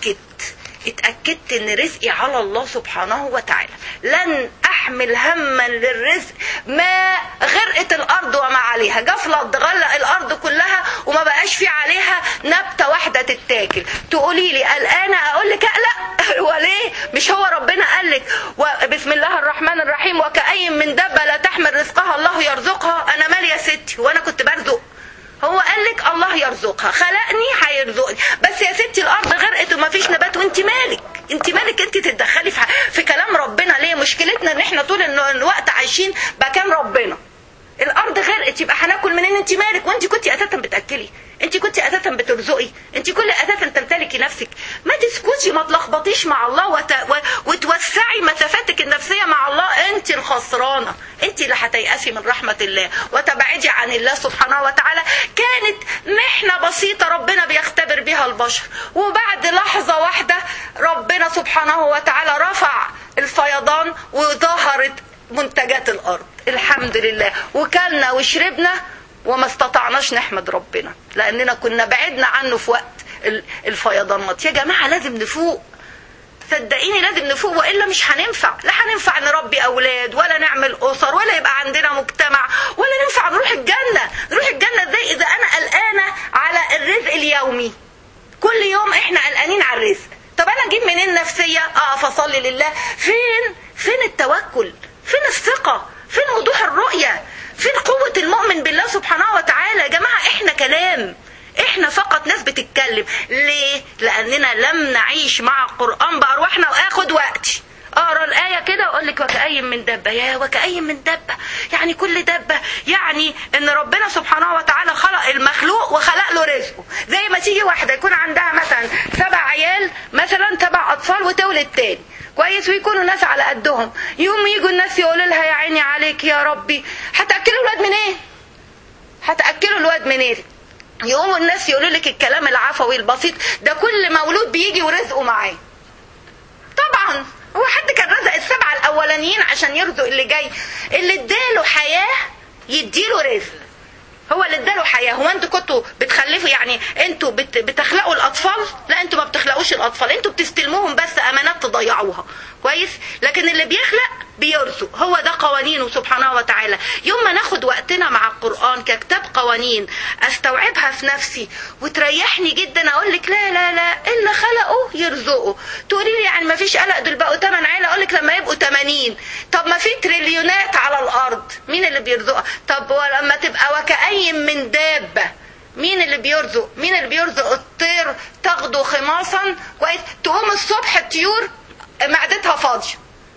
اتأكدت ان رزقي على الله سبحانه وتعالى، لن احمل هما للرزق ما غرقت الارض وما عليها، جفلت غلق الارض كلها وما بقاش في عليها نبتة واحدة تتاكل. تقولي لي قلقانة، اقول لك لا، وليه؟ مش هو ربنا قال لك بسم الله الرحمن الرحيم وكأي من دابة لا تحمل رزقها الله يرزقها؟ انا مالي يا ستي وانا كنت برزق؟ هو قال لك الله يرزقها، خلقني هيرزقني، بس يا ستي الارض غرقت وما فيش نبات وانت مالك؟ انت تتدخلي في كلام ربنا ليه؟ مشكلتنا ان احنا طول الوقت عايشين مكان ربنا. الارض غرقت يبقى هناكل منين؟ انت مالك؟ وانت كنتي اساسا بتاكلي، انت كنتي اساسا بترزقي، انت كل اساسا تمتلكي نفسك. ما تسكتي، ما تلخبطيش مع الله وتوسعي مسافاتك النفسيه مع الله. انت الخسرانه، انت اللي هتيأسي من رحمه الله وتبعدي عن الله سبحانه وتعالى. كانت محنه بسيطه ربنا بيختبر بها البشر، وبعد لحظه واحده ربنا سبحانه وتعالى رفع الفيضان وظهرت منتجات الارض الحمد لله، وكلنا وشربنا وما استطعناش نحمد ربنا لاننا كنا بعدنا عنه في وقت الفيضانات. يا جماعة لازم نفوق، صدقيني لازم نفوق، وإلا مش هننفع. لا هننفع نربي أولاد ولا نعمل أسر ولا يبقى عندنا مجتمع ولا ننفع نروح الجنة. نروح الجنة ازاي إذا أنا قلقانة على الرزق اليومي؟ قلقانين على الرزق. طب انا اجيب منين نفسيه اقف اصلي لله؟ فين التوكل؟ فين الثقه؟ فين وضوح الرؤيه؟ فين قوه المؤمن بالله سبحانه وتعالى؟ يا جماعه احنا كلام، احنا فقط ناس بتتكلم. ليه؟ لاننا لم نعيش مع القرآن بأرواحنا. واخد وقتي اقرا الآية كده واقول لك وكأي من دبة. يا وكأي من دبة، يعني كل دبة يعني ان ربنا سبحانه وتعالى خلق المخلوق وخلق له رزقه. زي ما تيجي واحدة يكون عندها مثلا 7 عيال، مثلا 7 اطفال، وتولد تاني كويس، ويكونوا ناس على قدهم، يوم يجوا الناس يقولوا لها يا عيني عليك يا ربي، هتأكلوا الواد منين؟ هتأكلوا الواد منين؟ يقوموا الناس يقولوا لك الكلام العفوي البسيط ده كل مولود بيجي ورزقه معاه. طبعا هو حد كان رزق ال7 الأولانيين عشان يرزق اللي جاي؟ اللي اداله حياة يديله رزق، هو اللي اداله حياة. هو انتوا كنتوا بتخلفوا؟ يعني انتوا بتخلقوا الأطفال؟ لا، انتوا ما بتخلقوش الأطفال، انتوا بتستلموهم بس أمانات تضيعوها كويس. لكن اللي بيخلق بيرزق، هو ده قوانينه سبحانه وتعالى. يوم ما ناخد وقتنا مع القرآن ككتاب قوانين استوعبها في نفسي وتريحني جدا، اقول لك لا لا لا، اللي خلقه يرزقه. تقولي لي يعني ما فيش قلق، دول بقوا 8 عيله، اقول لك لما يبقوا 80. طب ما في تريليونات على الارض، مين اللي بيرزقها؟ طب ولما تبقى وكأي من دابه، مين اللي بيرزق؟ مين اللي بيرزق؟ الطير تغدو خماصا كويس، تقوم الصبح الطيور معدتها فاضيه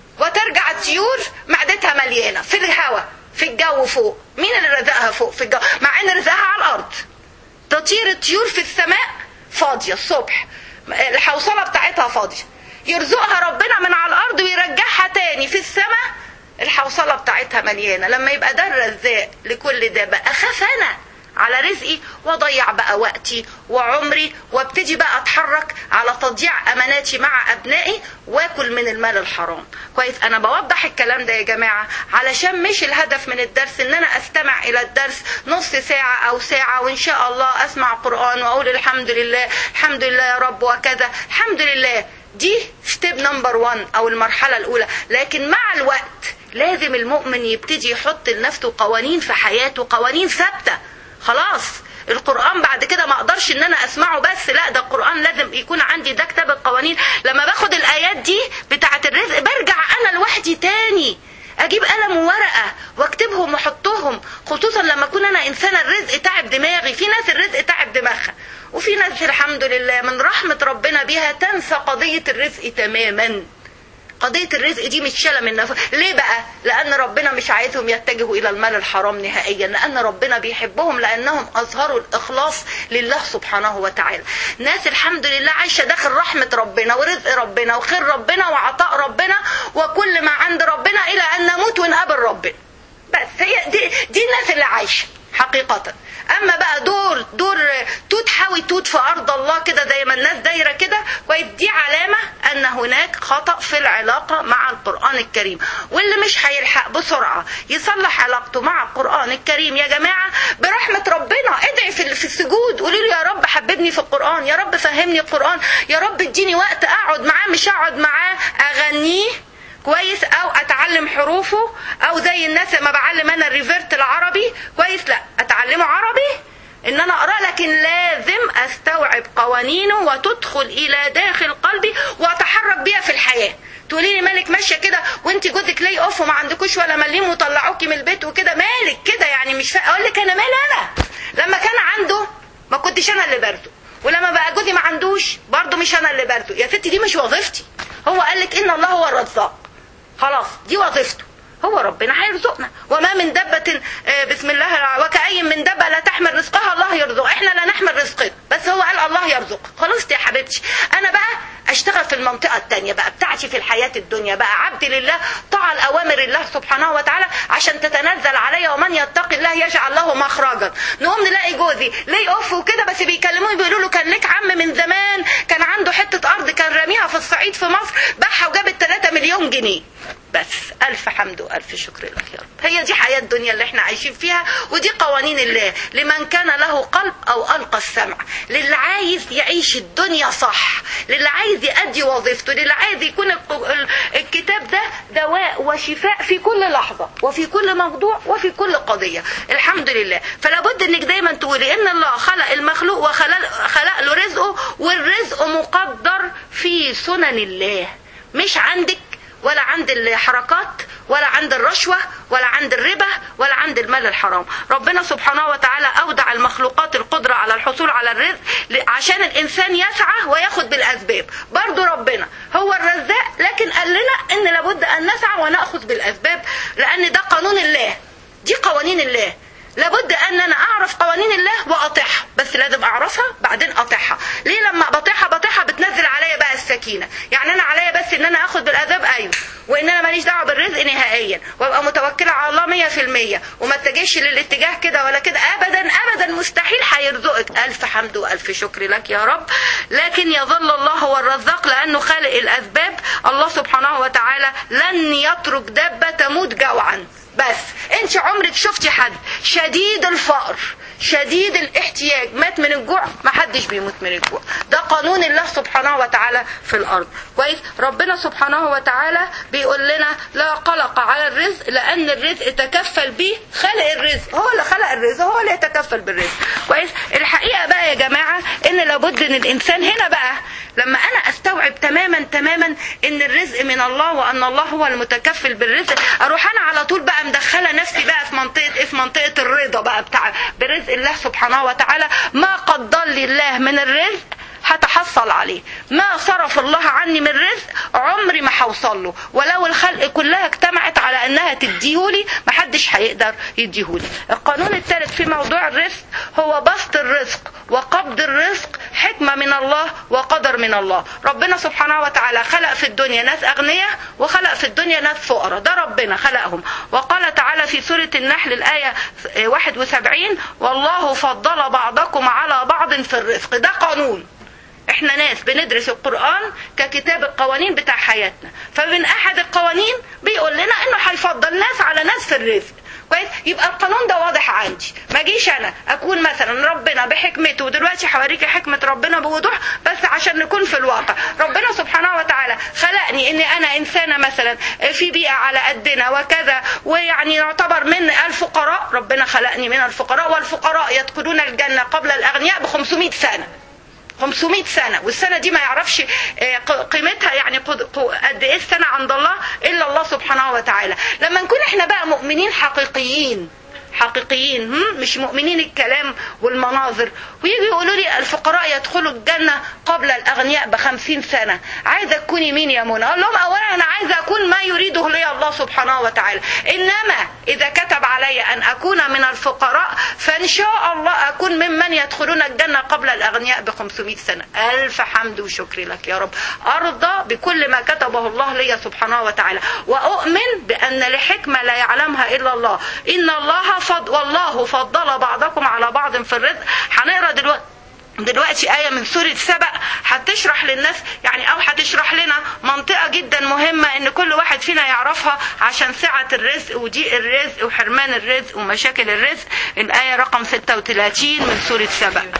وترجع الطيور معدتها مليانه في الهواء في الجو فوق. مين اللي رزقها فوق في الجو؟ مع ان رزقها على الارض. تطير الطيور في السماء فاضيه الصبح، الحوصله بتاعتها فاضيه، يرزقها ربنا من على الارض ويرجعها تاني في السماء الحوصله بتاعتها مليانه. لما يبقى ده الرزاق لكل ده، بقى اخاف انا على رزقي واضيع بقى وقتي وعمري، وابتدي بقى اتحرك على تضييع اماناتي مع ابنائي واكل من المال الحرام كويس. انا بوضح الكلام ده يا جماعه علشان مش الهدف من الدرس ان انا استمع الى الدرس نص ساعه او ساعه وان شاء الله اسمع قرآن واقول الحمد لله الحمد لله يا رب وكذا. الحمد لله دي ستيب نمبر 1 او المرحله الاولى. لكن مع الوقت لازم المؤمن يبتدي يحط لنفسه قوانين في حياته، قوانين ثابته. خلاص القرآن بعد كده ما اقدرش ان انا اسمعه بس، لا ده القرآن لازم يكون عندي ده كتاب القوانين. لما باخد الايات دي بتاعه الرزق برجع انا لوحدي تاني، اجيب قلم وورقه واكتبهم واحطهم، خصوصا لما اكون انا انسانه الرزق تعب دماغي. في ناس الرزق تعب دماغها، وفي ناس الحمد لله من رحمه ربنا بيها تنسى قضيه الرزق تماما. قضية الرزق دي مش شالة من نفسه. ليه بقى؟ لأن ربنا مش عايزهم يتجهوا إلى المال الحرام نهائيا، لأن ربنا بيحبهم لأنهم أظهروا الإخلاص لله سبحانه وتعالى. ناس الحمد لله عايشة داخل رحمة ربنا ورزق ربنا وخير ربنا وعطاء ربنا وكل ما عند ربنا إلى أن نموت ونقابل ربنا. بس هي دي الناس اللي عايشة حقيقة. اما بقى دور توت حاوي توت في ارض الله كده زي ما الناس دايره كده، ودي علامه ان هناك خطأ في العلاقه مع القرآن الكريم. واللي مش هيلحق بسرعه يصلح علاقته مع القرآن الكريم يا جماعه برحمه ربنا ادعي في السجود، قولي له يا رب حببني في القرآن، يا رب فهمني القرآن، يا رب اديني وقت اقعد معاه، مش اقعد معاه اغنيه كويس او اتعلم حروفه او زي الناس لما بعلم انا الريفيرت العربي كويس، لا اتعلمه عربي ان انا اقرا، لكن لازم استوعب قوانينه وتدخل الى داخل قلبي واتحرك بيها في الحياه. تقولي لي مالك ماشيه كده وانت جوزك لي اوف وما عندكوش ولا مليم وطلعوكي من البيت وكده، مالك كده يعني؟ مش اقول لك انا مالي، انا لما كان عنده ما كنتش انا اللي برده، ولما بقى جوزي ما عندوش برده مش انا اللي برده. يا ستي دي مش وظيفتي، هو قال لك ان الله هو الرزاق، خلاص دي وظيفته، هو ربنا هيرزقنا. وما من دبة بسم الله وكأي من دبة لا تحمل رزقها الله يرزق، احنا لا نحمل رزقنا بس هو قال الله يرزق. خلاص يا حبيبتي انا بقى اشتغل في المنطقة التانية بقى بتاعتي في الحياة الدنيا، بقى عبد لله طاعة الأوامر الله سبحانه وتعالى عشان تتنزل علي ومن يتقي الله يجعل له مخرجا. نقوم نلاقي جوزي ليه اوف وكده بس بيكلموني بيقولوا له كان لك عم من زمان كان عنده حتة أرض كان راميها في الصعيد في مصر باعها وجابت 3 مليون جنيه. بس ألف حمد وألف شكر لك يا رب. هي دي حياة الدنيا اللي احنا عايشين فيها، ودي قوانين الله لمن كان له قلب أو ألقى السمع، للي عايز يعيش الدنيا صح، للي عايز يأدي وظيفته، للي عايز يكون الكتاب ده دواء وشفاء في كل لحظة وفي كل موضوع وفي كل قضية. الحمد لله. فلا بد انك دايما تقولي ان الله خلق المخلوق وخلق له رزقه، والرزق مقدر في سنن الله، مش عندك ولا عند الحركات ولا عند الرشوة ولا عند الربا ولا عند المال الحرام. ربنا سبحانه وتعالى أودع المخلوقات القدرة على الحصول على الرزق عشان الإنسان يسعى وياخد بالأسباب. برضو ربنا هو الرزاق، لكن قال لنا إن لابد أن نسعى ونأخذ بالأسباب، لأن ده قانون الله، دي قوانين الله. لابد ان انا اعرف قوانين الله واطيعها، بس لازم اعرفها بعدين اطيعها. ليه؟ لما بطيعها بتنزل عليا بقى السكينه. يعني انا عليا بس ان انا اخد بالاسباب، ايوه، وان انا ماليش دعوه بالرزق نهائيا، وابقى متوكله على الله 100%، وما اتجهش للاتجاه كده ولا كده ابدا ابدا، مستحيل هيرزقك. الف حمد والف شكر لك يا رب. لكن يظل الله هو الرزاق، لانه خالق الاسباب. الله سبحانه وتعالى لن يترك دابه تموت جوعا. بس انت عمرك شفتي حد شديد الفقر شديد الاحتياج مات من الجوع؟ ما حدش بيموت من الجوع. ده قانون الله سبحانه وتعالى في الارض. كويس. ربنا سبحانه وتعالى بيقول لنا لا قلق على الرزق، لان الرزق تكفل به خلق الرزق، هو اللي خلق الرزق، هو اللي يتكفل بالرزق. كويس. الحقيقه بقى يا جماعه ان لابد ان الانسان هنا بقى لما انا استوعب تماما ان الرزق من الله وان الله هو المتكفل بالرزق، اروح انا على طول بقى مدخله نفسي بقى في منطقه الرضا بقى بتاع برزق الله سبحانه وتعالى. ما قدر لي الله من الرزق هتحصل عليه، ما صرف الله عني من رزق عمري ما هوصل له، ولو الخلق كلها اجتمعت على انها تديهولي محدش هيقدر يديهولي. القانون الثالث في موضوع الرزق هو بسط الرزق وقبض الرزق، حكمة من الله وقدر من الله. ربنا سبحانه وتعالى خلق في الدنيا ناس أغنياء وخلق في الدنيا ناس فقراء، ده ربنا خلقهم. وقال تعالى في سورة النحل الآية 71 والله فضل بعضكم على بعض في الرزق. ده قانون. احنا ناس بندرس القرآن ككتاب القوانين بتاع حياتنا، فمن احد القوانين بيقول لنا انه هيفضل ناس على ناس في الرزق. كويس. يبقى القانون ده واضح عندي، ما جيش انا اكون مثلا ربنا بحكمته، ودلوقتي هوريكي حكمة ربنا بوضوح بس عشان نكون في الواقع. ربنا سبحانه وتعالى خلقني اني انا انسانة مثلا في بيئة على قدنا وكذا، ويعني يعتبر من الفقراء. ربنا خلقني من الفقراء، والفقراء يدخلون الجنة قبل الاغنياء ب500 سنة. 500 سنة، والسنة دي ما يعرفش قيمتها، يعني قد ايه السنة عند الله الا الله سبحانه وتعالى. لما نكون احنا بقى مؤمنين حقيقيين مش مؤمنين الكلام والمناظر، ويجي يقولوا لي الفقراء يدخلوا الجنة قبل الأغنياء ب50 سنة، عايزة تكوني مين يا منى؟ أقول لهم أولا أنا عايزة أكون ما يريده لي الله سبحانه وتعالى، إنما إذا كتب علي أن أكون من الفقراء فإن شاء الله أكون ممن يدخلون الجنة قبل الأغنياء ب500 سنة. ألف حمد وشكر لك يا رب. أرضى بكل ما كتبه الله لي سبحانه وتعالى، وأؤمن بأن لحكمة لا يعلمها إلا الله. إن الله والله فضل بعضكم على بعض في الرزق. هنقرا دلوقتي آية من سورة سبأ هتشرح للناس يعني، أو هتشرح لنا منطقة جدا مهمة إن كل واحد فينا يعرفها عشان سعة الرزق وضيق الرزق وحرمان الرزق ومشاكل الرزق. الآية رقم 36 من سورة سبأ.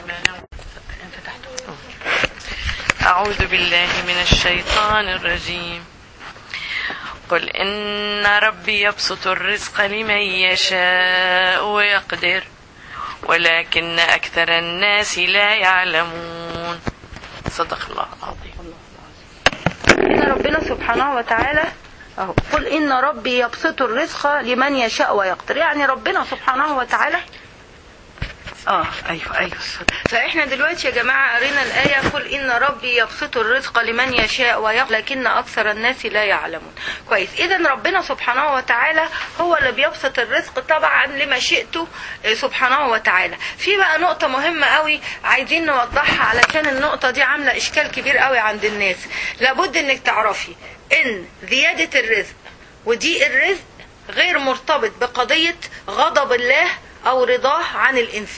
أعوذ بالله من الشيطان الرجيم. قل إن ربي يبسط الرزق لمن يشاء ويقدر ولكن أكثر الناس لا يعلمون. صدق الله العظيم. إن ربنا سبحانه وتعالى قل إن ربي يبسط الرزق لمن يشاء ويقدر، يعني ربنا سبحانه وتعالى ايوه. فاحنا دلوقتي يا جماعه قرينا الايه قل ان ربي يبسط الرزق لمن يشاء ويقدر لكن اكثر الناس لا يعلمون. كويس. اذا ربنا سبحانه وتعالى هو اللي بيبسط الرزق طبعا لمشيئته سبحانه وتعالى. في بقى نقطه مهمه قوي عايزين نوضحها، علشان النقطه دي عامله اشكال كبير قوي عند الناس. لابد انك تعرفي ان زياده الرزق وضيق الرزق غير مرتبط بقضيه غضب الله أو رضاه عن الإنسان.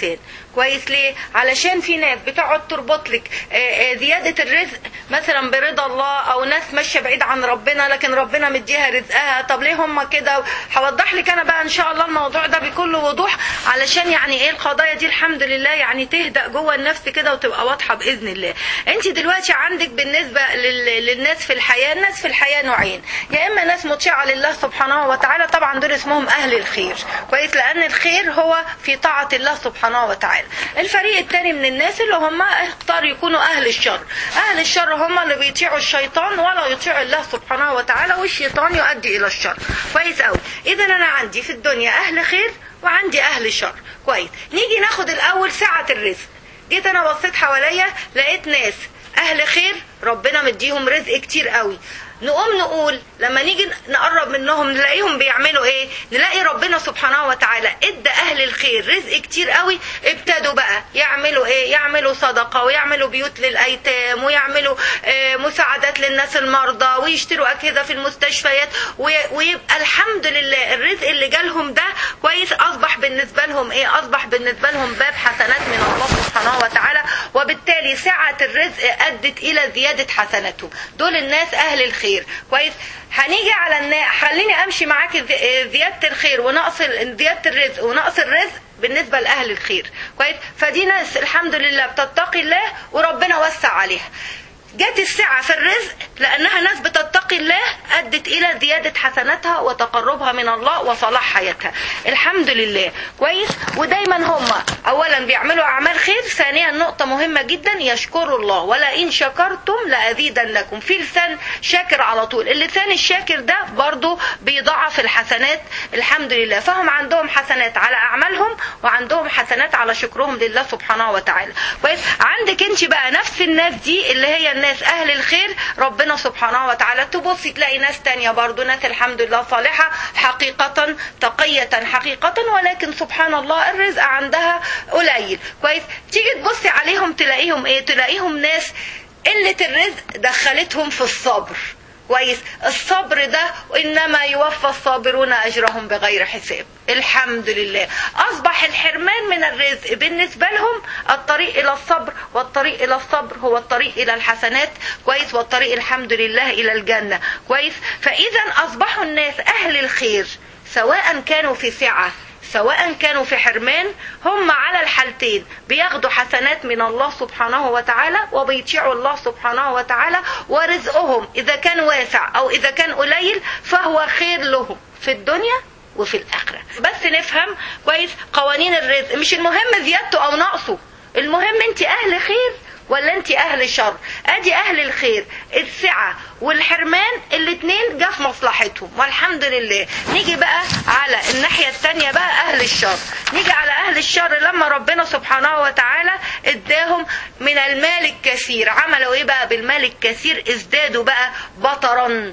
كويس. ليه؟ علشان في ناس بتقعد تربط لك زيادة الرزق مثلا برضا الله، او ناس ماشية بعيد عن ربنا لكن ربنا مديها رزقها. طب ليه هم كده؟ هوضح لك انا بقى ان شاء الله الموضوع ده بكل وضوح، علشان يعني ايه القضايا دي الحمد لله يعني تهدأ جوه النفس كده وتبقى واضحة بإذن الله. انت دلوقتي عندك بالنسبة للناس في الحياة، الناس في الحياة نوعين، يا اما ناس مطيعة لله سبحانه وتعالى، طبعا دول اسمهم اهل الخير، كويس، لان الخير هو في طاعة الله سبحانه وتعالى. الفريق الثاني من الناس اللي هم اختاروا يكونوا اهل الشر. اهل الشر هم اللي بيطيعوا الشيطان ولا يطيعوا الله سبحانه وتعالى، والشيطان يؤدي الى الشر. كويس قوي. اذا انا عندي في الدنيا اهل خير وعندي اهل شر. كويس. نيجي ناخد الاول سعة الرزق. جيت انا بصيت حواليا لقيت ناس اهل خير ربنا مديهم رزق كتير قوي. نقوم نقول لما نيجي نقرب منهم نلاقيهم بيعملوا ايه؟ نلاقي ربنا سبحانه وتعالى ادى اهل الخير رزق كتير قوي. ابتدوا بقى يعملوا ايه؟ يعملوا صدقة، ويعملوا بيوت للايتام، ويعملوا مساعدات للناس المرضى، ويشتروا اجهزة في المستشفيات، ويبقى الحمد لله الرزق اللي جالهم ده كويس اصبح بالنسبة لهم ايه؟ اصبح بالنسبة لهم باب حسنات من الله سبحانه وتعالى، وبالتالي سعة الرزق ادت الى زيادة حسناتهم. دول الناس اهل الخير. كويس. هنيجي على خليني امشي معاك زيادة الخير ونقص زيادة الرزق ونقص الرزق بالنسبة لأهل الخير. كويس. فدي ناس الحمد لله بتتقي الله وربنا وسع عليها. جت السعة في الرزق لأنها ناس بتتقي الله أدت إلى زيادة حسناتها وتقربها من الله وصلاح حياتها. الحمد لله. كويس. ودايما هم أولا بيعملوا أعمال خير، ثانيا نقطة مهمة جدا يشكروا الله، ولئن شكرتم لأزيدنكم. في لسان شاكر على طول. اللسان الشاكر ده برضو بيضاعف الحسنات الحمد لله. فهم عندهم حسنات على أعمالهم وعندهم حسنات على شكرهم لله سبحانه وتعالى. كويس. عندك انت بقى نفس الناس دي اللي هي الناس اهل الخير ربنا سبحانه وتعالى تبصي تلاقي ناس تانية برضو ناس الحمد لله صالحة حقيقة تقية حقيقة، ولكن سبحان الله الرزق عندها قليل. كويس. تيجي تبصي عليهم تلاقيهم ايه؟ تلاقيهم ناس قلة الرزق دخلتهم في الصبر. كويس. الصبر ده انما يوفى الصابرون اجرهم بغير حساب. الحمد لله. اصبح الحرمان من الرزق بالنسبة لهم الطريق الى الصبر، والطريق الى الصبر هو الطريق الى الحسنات. كويس. والطريق الحمد لله الى الجنة. كويس. فاذا اصبحوا الناس اهل الخير سواء كانوا في سعة سواء كانوا في حرمان، هم على الحالتين بياخدوا حسنات من الله سبحانه وتعالى وبيطيعوا الله سبحانه وتعالى، ورزقهم إذا كان واسع أو إذا كان قليل فهو خير لهم في الدنيا وفي الآخرة. بس نفهم كويس قوانين الرزق، مش المهم زيادته أو نقصه، المهم أنت أهل خير ولا انت اهل شر. ادي اهل الخير السعة والحرمان الاتنين جا في مصلحتهم والحمد لله. نيجي بقى على الناحية التانية بقى اهل الشر. نيجي على اهل الشر لما ربنا سبحانه وتعالى اداهم من المال الكثير، عملوا ايه بقى بالمال الكثير؟ ازدادوا بقى بطرا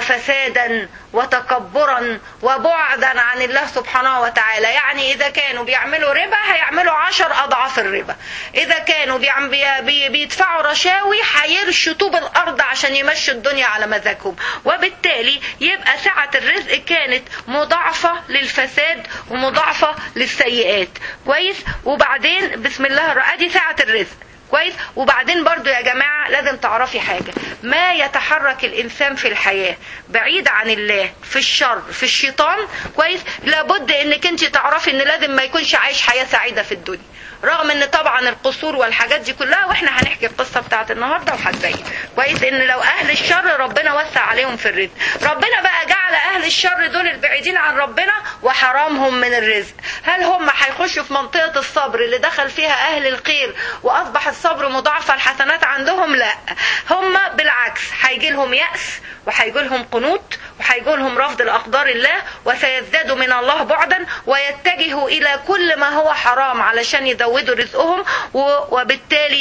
وفسادا وتكبرا وبعدا عن الله سبحانه وتعالى. يعني إذا كانوا بيعملوا ربا هيعملوا 10 أضعاف الربا، إذا كانوا بيدفعوا رشاوي هيرشوا طوب الأرض عشان يمشوا الدنيا على مزاجهم، وبالتالي يبقى سعة الرزق كانت مضاعفة للفساد ومضاعفة للسيئات. كويس. وبعدين بسم الله ادي سعة الرزق. كويس. وبعدين برضو يا جماعة لازم تعرفي حاجة، ما يتحرك الإنسان في الحياة بعيد عن الله في الشر في الشيطان. كويس. لابد انك انت تعرفي ان لازم ما يكونش عايش حياة سعيدة في الدنيا، رغم ان طبعا القصور والحاجات دي كلها، واحنا هنحكي القصة بتاعت النهاردة وهتبين. كويس. ان لو اهل الشر ربنا وسع عليهم في الرزق، ربنا بقى جعل اهل الشر دول البعيدين عن ربنا وحرامهم من الرزق. هل هم هيخشوا في منطقة الصبر اللي دخل فيها اهل الخير واصبح الصبر مضاعفة الحسنات عندهم؟ لا، هم بالعكس هيجي لهم يأس وهيجي لهم قنوط وهيجي لهم رفض الأقدار الله، وسيزدادوا من الله بعدا ويتجهوا إلى كل ما هو حرام علشان يزودوا رزقهم، وبالتالي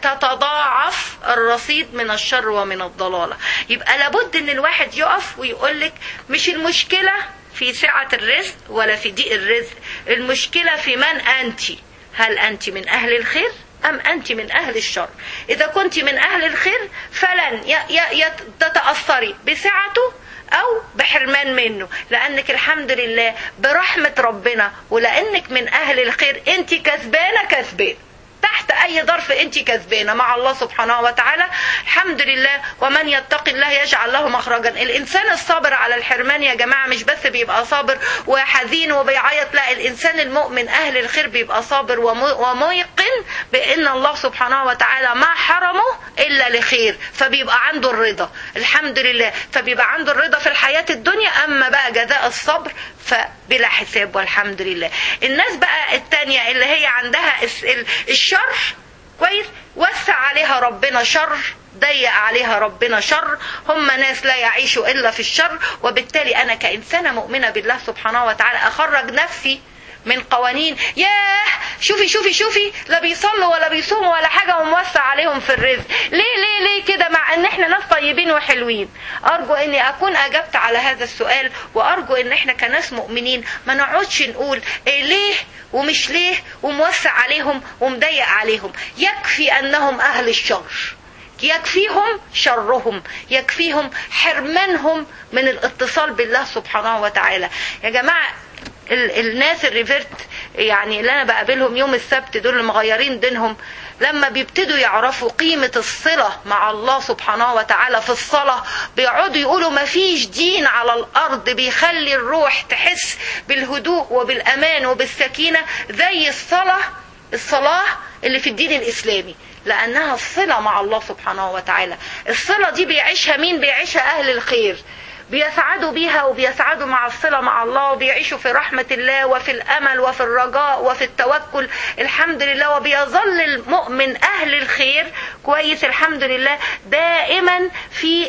تتضاعف الرصيد من الشر ومن الضلالة. يبقى لابد ان الواحد يقف ويقولك مش المشكلة في سعة الرزق ولا في ضيق الرزق، المشكلة في من أنت. هل أنت من أهل الخير أم أنت من أهل الشر؟ إذا كنت من أهل الخير فلن تتأثري بسعته أو بحرمان منه، لانك الحمد لله برحمة ربنا ولانك من اهل الخير انت كسبانة كسبانة، تحت اي ظرف انت كسبانه مع الله سبحانه وتعالى. الحمد لله. ومن يتق الله يجعل له مخرجا. الانسان الصابر على الحرمان يا جماعه مش بس بيبقى صابر وحزين وبيعيط، لا، الانسان المؤمن اهل الخير بيبقى صابر وميقن بان الله سبحانه وتعالى ما حرمه الا لخير، فبيبقى عنده الرضا الحمد لله، فبيبقى عنده الرضا في الحياه الدنيا. اما بقى جزاء الصبر فبلا حساب والحمد لله. الناس بقى التانية اللي هي عندها الشر كويس، وسع عليها ربنا شر، ضيق عليها ربنا شر، هم ناس لا يعيشوا إلا في الشر. وبالتالي أنا كإنسانة مؤمنة بالله سبحانه وتعالى أخرج نفسي من قوانين ياه شوفي شوفي شوفي لا بيصلوا ولا بيصوموا ولا حاجة وموسع عليهم في الرزق، ليه كده مع ان احنا ناس طيبين وحلوين. ارجو اني اكون اجبت على هذا السؤال، وارجو ان احنا كناس مؤمنين ما نقعدش نقول إيه ليه ومش ليه وموسع عليهم ومضيق عليهم. يكفي انهم اهل الشر، يكفيهم شرهم، يكفيهم حرمانهم من الاتصال بالله سبحانه وتعالى. يا جماعة الناس الريفيرت يعني اللي انا بقابلهم يوم السبت دول المغيرين دينهم، لما بيبتدوا يعرفوا قيمة الصلة مع الله سبحانه وتعالى في الصلاة بيقعدوا يقولوا ما فيش دين على الارض بيخلي الروح تحس بالهدوء وبالامان وبالسكينة زي الصلاة اللي في الدين الاسلامي، لانها الصلة مع الله سبحانه وتعالى. الصلة دي بيعيشها مين؟ بيعيشها اهل الخير، بيسعدوا بيها وبيسعدوا مع الصلة مع الله، وبيعيشوا في رحمة الله وفي الأمل وفي الرجاء وفي التوكل الحمد لله. وبيظل المؤمن أهل الخير كويس الحمد لله دائما في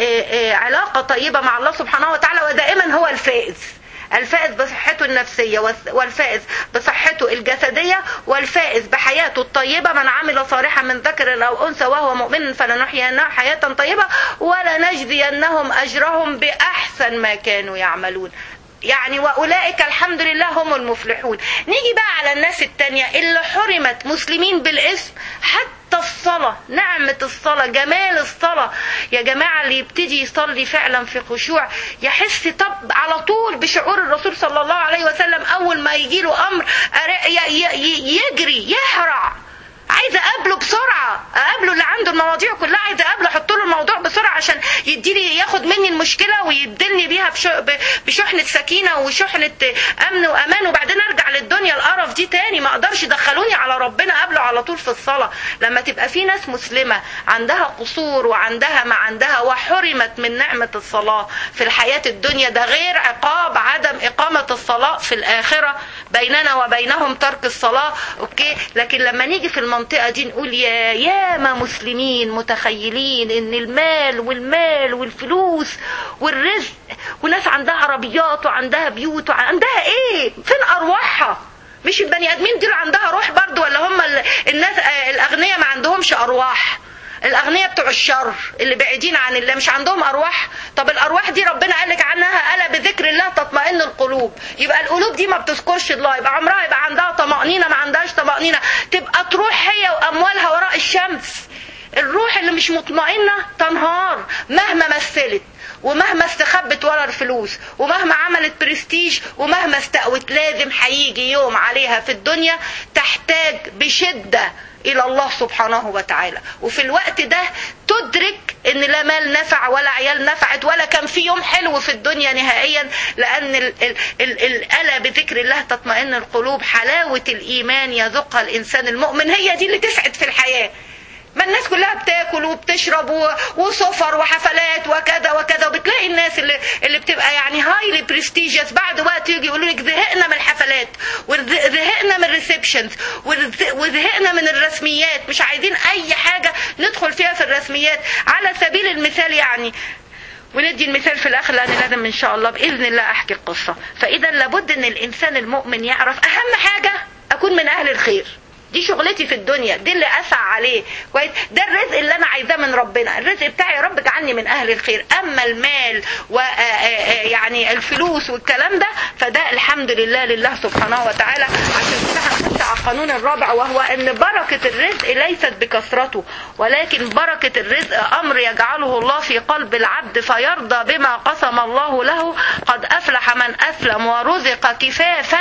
علاقة طيبة مع الله سبحانه وتعالى، ودائما هو الفائز بصحته النفسية، والفائز بصحته الجسدية، والفائز بحياته الطيبة. من عمل صالحا من ذكر أو أنثى وهو مؤمن فلنحيينه حياة طيبة ولنجزينهم أجرهم بأحسن ما كانوا يعملون. يعني وأولئك الحمد لله هم المفلحون. نيجي بقى على الناس التانية اللي حرمت مسلمين بالاسم حتى الصلاة، نعمة الصلاة، جمال الصلاة يا جماعة. اللي يبتدي يصلي فعلا في خشوع يحس طب على طول بشعور الرسول صلى الله عليه وسلم أول ما يجيله أمر يجري يهرع، عايزه اقابله بسرعه، اقابله اللي عنده المواضيع كلها، عايزه اقابله احط له الموضوع بسرعه عشان يديني ياخد مني المشكله ويبدلني بيها بشحنه سكينه وشحنه امن وامان، وبعدين ارجع للدنيا القرف دي تاني. ما اقدرش يدخلوني على ربنا، قابله على طول في الصلاه. لما تبقى في ناس مسلمه عندها قصور وعندها ما عندها وحرمت من نعمه الصلاه في الحياه الدنيا، ده غير عقاب عدم اقامه الصلاه في الاخره بيننا وبينهم ترك الصلاه. اوكي، لكن لما نيجي في المنطقة دي نقول يا ما مسلمين متخيلين ان المال والفلوس والرزق، وناس عندها عربيات وعندها بيوت وعندها ايه، فين ارواحها؟ مش البني ادمين دي اللي عندها روح برضو، ولا هم الناس الاغنياء ما عندهمش ارواح؟ الاغنياء بتوع الشر اللي بعيدين عن الله مش عندهم ارواح؟ طب الارواح دي ربنا قالك عنها الا بذكر الله تطمئن القلوب. يبقى القلوب دي ما بتذكرش الله، يبقى عمرها يبقى عندها طمأنينة؟ ما عندهاش طمأنينة، تبقى تروح هي واموالها وراء الشمس. الروح اللي مش مطمئنة تنهار مهما مثلت ومهما استخبت ورا الفلوس ومهما عملت برستيج ومهما استقوت، لازم هيجي يوم عليها في الدنيا تحتاج بشدة إلى الله سبحانه وتعالى. وفي الوقت ده تدرك إن لا مال نفع ولا عيال نفعت ولا كان في يوم حلو في الدنيا نهائيا، لأن الألا بذكر الله تطمئن القلوب. حلاوة الإيمان يذوقها الإنسان المؤمن، هي دي اللي تسعد في الحياة. ما الناس كلها بتاكل وبتشرب وسفر وحفلات وكذا وكذا، وبتلاقي الناس اللي بتبقى يعني هايلي برستيجيوس بعد وقت يجي يقولوا لك زهقنا من الحفلات وزهقنا من الريسبشنز وزهقنا من الرسميات، مش عايزين اي حاجه ندخل فيها في الرسميات. على سبيل المثال يعني، وندي المثال في الاخر لان لازم ان شاء الله باذن الله احكي القصه. فاذا لابد ان الانسان المؤمن يعرف اهم حاجه اكون من اهل الخير، دي شغلتي في الدنيا، دي اللي اسعى عليه كويس، ده الرزق اللي انا عايزاه من ربنا، الرزق بتاعي يا رب اجعلني من اهل الخير. اما المال ويعني الفلوس والكلام ده فده الحمد لله لله سبحانه وتعالى. عشان كده هنخش على القانون الرابع، وهو ان بركة الرزق ليست بكثرته، ولكن بركة الرزق امر يجعله الله في قلب العبد فيرضى بما قسم الله له. قد افلح من اسلم ورزق كفافا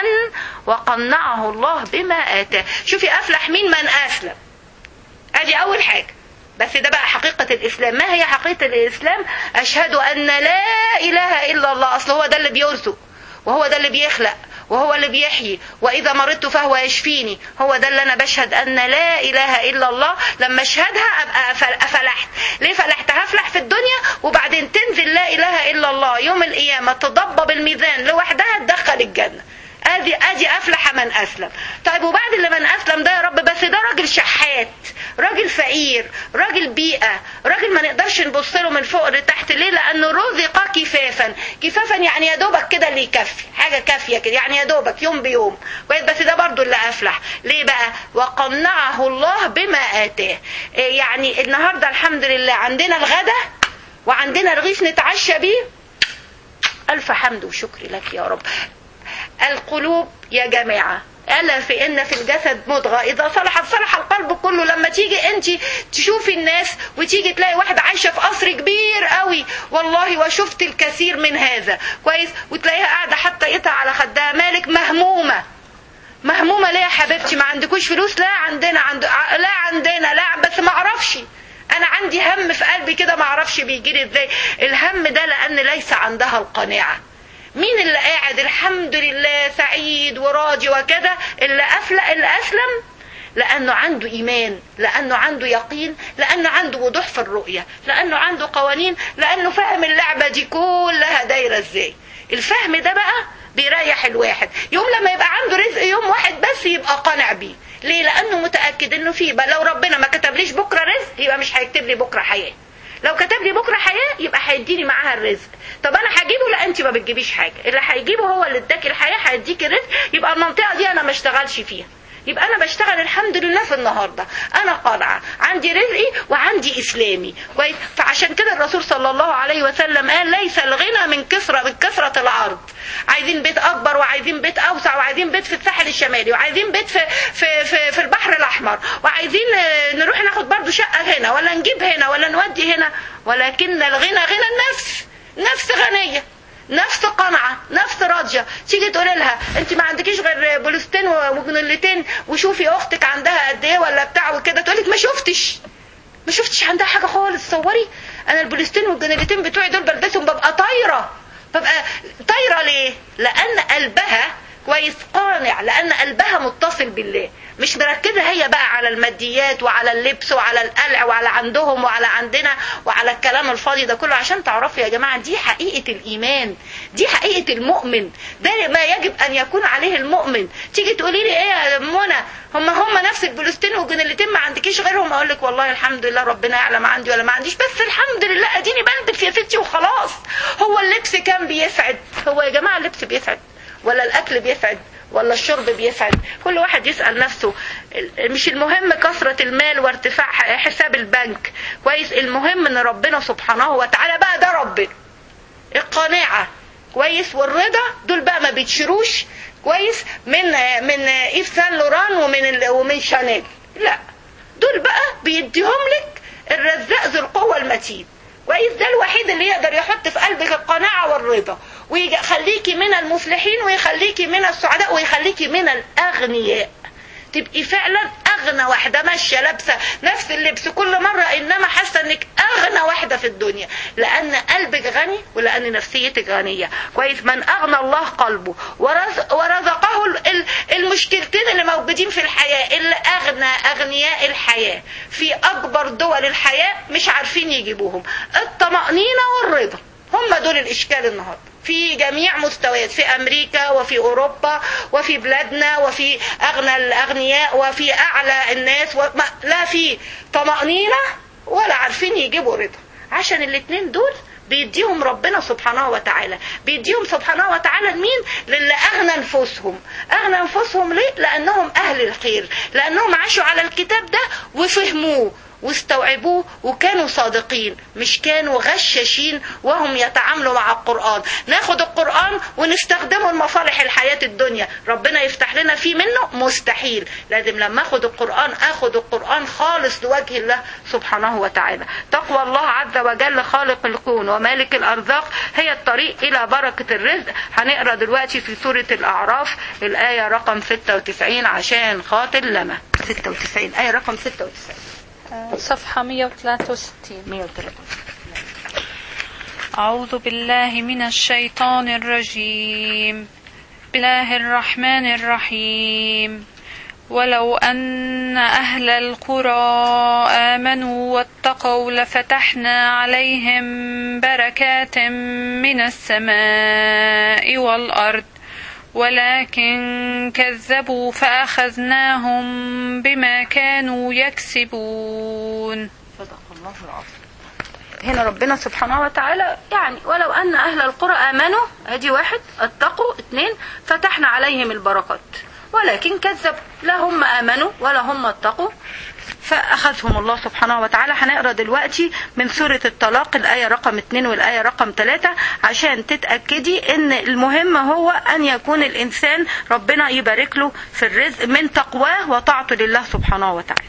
وقنعه الله بما آتاه. شوفي أفلح مين؟ من أسلم. أدي أول حاجة. بس ده بقى حقيقة الإسلام. ما هي حقيقة الإسلام؟ أشهد أن لا إله إلا الله. أصل هو ده اللي بيرزق، وهو ده اللي بيخلق، وهو اللي بيحيي، وإذا مرضت فهو يشفيني. هو ده اللي أنا بشهد أن لا إله إلا الله. لما أشهدها أبقى أفلحت. ليه فلحت؟ هفلح في الدنيا، وبعدين تنزل لا إله إلا الله يوم القيامة تضب بالميزان لوحدها تدخل الجنة. ادي افلح من اسلم. طيب وبعد اللي من اسلم ده يا رب، بس ده راجل شحات، راجل فقير، راجل بيئة، راجل ما نقدرش نبص له من فوق لتحت. ليه؟ لانه رزق كفافا. كفافا يعني يا دوبك كده اللي يكفي، حاجه كافيه كده، يعني يا دوبك يوم بيوم كويس. بس ده برضو اللي افلح. ليه بقى؟ وقنعه الله بما اتاه. يعني النهارده الحمد لله عندنا الغدا وعندنا رغيف نتعشى بيه. الف حمد وشكر لك يا رب. القلوب يا جماعة، ألا في إن في الجسد مضغة إذا صلحت صلح القلب كله. لما تيجي أنت تشوفي الناس وتيجي تلاقي واحدة عايشة في قصر كبير قوي، والله وشفت الكثير من هذا كويس، وتلاقيها قاعدة حتى ايدها على خدها، مالك مهمومة. مهمومة ليه يا حبيبتي؟ ما عندكوش فلوس؟ لا عندنا، لا عندنا، لا بس ما اعرفش، انا عندي هم في قلبي كده ما اعرفش بيجيلي ازاي. الهم ده لان ليس عندها القناعة. مين اللي قاعد الحمد لله سعيد وراضي وكده؟ اللي أسلم لأنه عنده إيمان، لأنه عنده يقين، لأنه عنده وضوح في الرؤية، لأنه عنده قوانين، لأنه فاهم اللعبة دي كلها دايرة ازاي. الفهم ده بقى بيريح الواحد. يوم لما يبقى عنده رزق يوم واحد بس يبقى قانع بيه. ليه؟ لأنه متأكد إنه فيه بقى، لو ربنا ما كتبليش بكرة رزق يبقى مش هيكتب لي بكرة حياة. لو كتب لي بكره حياه يبقى هيديني معاها الرزق. طب انا هجيبه؟ لا انت ما بتجيبيش حاجه، اللي هيجيبه هو اللي اداك الحياه هيديك الرزق. يبقى المنطقه دي انا ما اشتغلش فيها، يبقى انا بشتغل الحمد لله في النهارده. انا قانعه عندي رزقي وعندي اسلامي كويس. فعشان كده الرسول صلى الله عليه وسلم قال ليس الغنى من كثره العرض. عايزين بيت اكبر، وعايزين بيت اوسع، وعايزين بيت في الساحل الشمالي، وعايزين بيت في البحر الاحمر، وعايزين نروح ناخد برضو شقه هنا، ولا نجيب هنا، ولا نودي هنا. ولكن الغنى غنى النفس. نفس غنيه، نفس قنعة، نفس راضية. تيجي تقول لها انت ما عندكيش غير بلوستين وجنلتين، وشوفي اختك عندها قد ايه ولا بتاع وكده، تقولك ما شفتش عندها حاجة خالص. صوري انا البلوستين والجنلتين بتوعي دول بلبسهم ببقى طايرة. ليه؟ لان قلبها كويس قانع، لان قلبها متصل بالله، مش مركزة هي بقى على الماديات وعلى اللبس وعلى القلع وعلى عندهم وعلى عندنا وعلى الكلام الفاضي ده كله. عشان تعرفوا يا جماعة دي حقيقة الإيمان، دي حقيقة المؤمن، ده ما يجب أن يكون عليه المؤمن. تيجي تقولي لي إيه يا منى هم نفس البلوستين والجنلتين ما عندكيش غيرهم؟ أقول لك والله الحمد لله ربنا يعلم عندي ولا ما عنديش، بس الحمد لله أديني بلبس يا ستي وخلاص. هو اللبس كان بيسعد؟ هو يا جماعة اللبس بيسعد ولا الأكل بيسعد ولا الشرب بيسعد؟ كل واحد يسأل نفسه. مش المهم كثرة المال وارتفاع حساب البنك كويس، المهم ان ربنا سبحانه وتعالى بقى ده ربنا. القناعة كويس والرضا دول بقى ما بيتشروش كويس من إيف سان لوران ومن شانيل، لا دول بقى بيديهم لك الرزاق ذو القوة المتين كويس. ده الوحيد اللي يقدر يحط في قلبك القناعة والرضا، ويخليكي من المفلحين، ويخليكي من السعداء، ويخليكي من الأغنياء. تبقي فعلا أغنى واحدة ماشية لابسة نفس اللبس كل مرة، إنما حاسة إنك أغنى واحدة في الدنيا، لأن قلبك غني ولأن نفسيتك غنية كويس. من أغنى الله قلبه ورزقه المشكلتين اللي موجودين في الحياة، اللي أغنى أغنياء الحياة في أكبر دول الحياة مش عارفين يجيبوهم، الطمأنينة والرضا. هم دول الإشكال النهاردة في جميع مستويات، في أمريكا وفي أوروبا وفي بلادنا، وفي أغنى الأغنياء وفي أعلى الناس، لا في طمأنينة ولا عارفين يجيبوا رضا، عشان الاتنين دول بيديهم ربنا سبحانه وتعالى. بيديهم سبحانه وتعالى لمين؟ للي أغنى نفوسهم. أغنى نفوسهم ليه؟ لأنهم أهل الخير، لأنهم عاشوا على الكتاب ده وفهموه واستوعبوه وكانوا صادقين، مش كانوا غشاشين وهم يتعاملوا مع القرآن. ناخد القرآن ونستخدمه لمصالح الحياة الدنيا، ربنا يفتح لنا فيه منه؟ مستحيل. لازم لما اخد القرآن خالص لوجه الله سبحانه وتعالى. تقوى الله عز وجل خالق الكون ومالك الأرزاق هي الطريق إلى بركة الرزق. هنقرأ دلوقتي في سورة الأعراف الآية رقم 96 عشان خاطر لما 96 آية رقم 96 صفحة 163. أعوذ بالله من الشيطان الرجيم. بسم الله الرحمن الرحيم. ولو أن أهل القرى آمنوا واتقوا لفتحنا عليهم بركات من السماء والأرض ولكن كذبوا فأخذناهم بما كانوا يكسبون. صدق الله العظيم. هنا ربنا سبحانه وتعالى يعني ولو أن أهل القرى آمنوا، ادي واحد، اتقوا، اثنين، فتحنا عليهم البركات، ولكن كذبوا، لا هم آمنوا ولا هم اتقوا فأخذهم الله سبحانه وتعالى. هنقرأ دلوقتي من سورة الطلاق الآية رقم 2 والآية رقم 3 عشان تتأكدي ان المهم هو ان يكون الإنسان ربنا يبارك له في الرزق من تقواه وطاعته لله سبحانه وتعالى.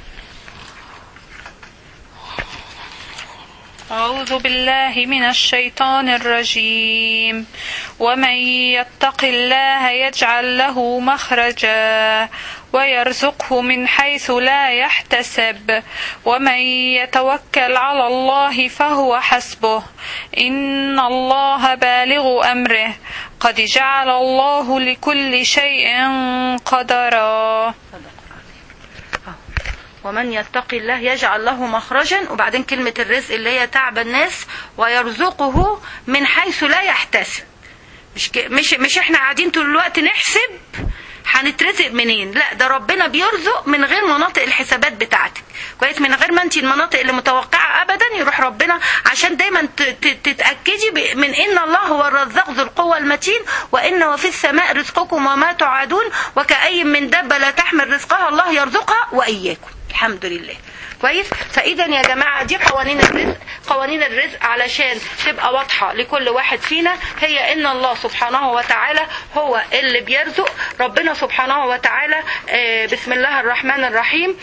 أعوذ بالله من الشيطان الرجيم. ومن يتق الله يجعل له مخرجا ويرزقه من حيث لا يحتسب ومن يتوكل على الله فهو حسبه إن الله بالغ أمره قد جعل الله لكل شيء قدرا. ومن يتق الله يجعل له مخرجا، وبعدين كلمة الرزق اللي هي تعب الناس، ويرزقه من حيث لا يحتسب. مش احنا قاعدين طول الوقت نحسب هنترزق منين، لا ده ربنا بيرزق من غير مناطق الحسابات بتاعتك، كويس، من غير ما انت المناطق اللي متوقعة ابدا يروح ربنا، عشان دايما تتأكدي من ان الله هو الرزاق ذو القوة المتين وان وفي السماء رزقكم وما تعادون وكأي من دابة لا تحمل رزقها الله يرزقها وإياكم. الحمد لله. كويس. فاذا يا جماعه دي قوانين الرزق علشان تبقى واضحه لكل واحد فينا، هي ان الله سبحانه وتعالى هو اللي بيرزق. ربنا سبحانه وتعالى بسم الله الرحمن الرحيم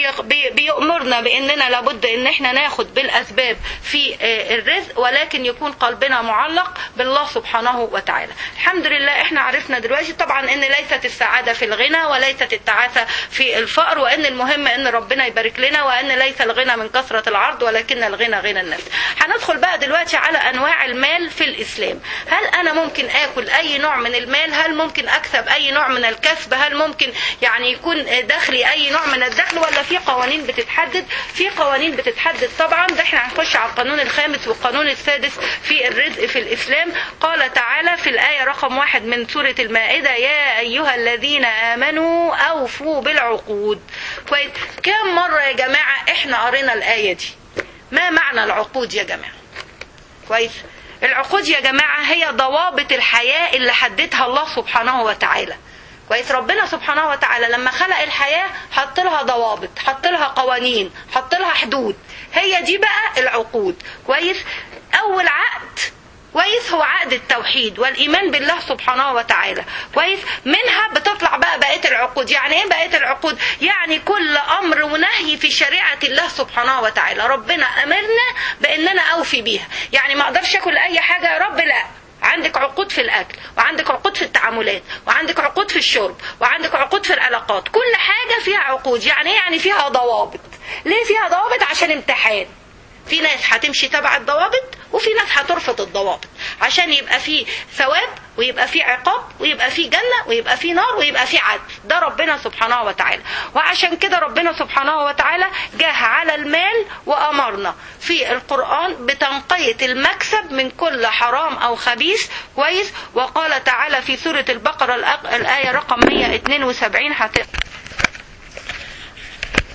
بيأمرنا باننا لابد ان احنا ناخد بالاسباب في الرزق، ولكن يكون قلبنا معلق بالله سبحانه وتعالى. الحمد لله احنا عرفنا دلوقتي طبعا ان ليست السعاده في الغنى وليست التعاسه في الفقر، وان المهم ان ربنا يبارك لنا، وان ليس الغنى من كثرة العرض ولكن الغنى غنى النفس. هندخل بقى دلوقتي على انواع المال في الاسلام. هل انا ممكن اكل اي نوع من المال؟ هل ممكن اكسب اي نوع من الكسب؟ هل ممكن يعني يكون دخلي اي نوع من الدخل، ولا في قوانين بتتحدد؟ في قوانين بتتحدد طبعا. ده احنا هنخش على القانون الخامس والقانون السادس في الرزق في الاسلام. قال تعالى في الايه رقم 1 من سورة المائدة: يا ايها الذين امنوا اوفوا بالعقود. كويس. كم مرة يا جماعة احنا قرينا الآية دي؟ ما معنى العقود يا جماعة؟ كويس. العقود يا جماعة هي ضوابط الحياة اللي حددها الله سبحانه وتعالى. كويس. ربنا سبحانه وتعالى لما خلق الحياة حط لها ضوابط، حط لها قوانين، حط لها حدود. هي دي بقى العقود. كويس. اول عقد كويس هو عقد التوحيد والإيمان بالله سبحانه وتعالى. كويس. منها بتطلع بقى بقية العقود. يعني ايه بقية العقود؟ يعني كل أمر ونهي في شريعة الله سبحانه وتعالى ربنا أمرنا بأننا أوفي بيها. يعني ما أقدرش أكل أي حاجة يا رب، لا، عندك عقود في الأكل، وعندك عقود في التعاملات، وعندك عقود في الشرب، وعندك عقود في العلاقات. كل حاجة فيها عقود. يعني ايه؟ يعني فيها ضوابط. ليه فيها ضوابط؟ عشان امتحان. في ناس هتمشي تبع الضوابط وفي ناس هترفض الضوابط، عشان يبقى في ثواب ويبقى في عقاب ويبقى في جنة ويبقى في نار ويبقى في عدل. ده ربنا سبحانه وتعالى. وعشان كده ربنا سبحانه وتعالى جه على المال وأمرنا في القرآن بتنقية المكسب من كل حرام أو خبيث. كويس. وقال تعالى في سورة البقرة الآية رقم 172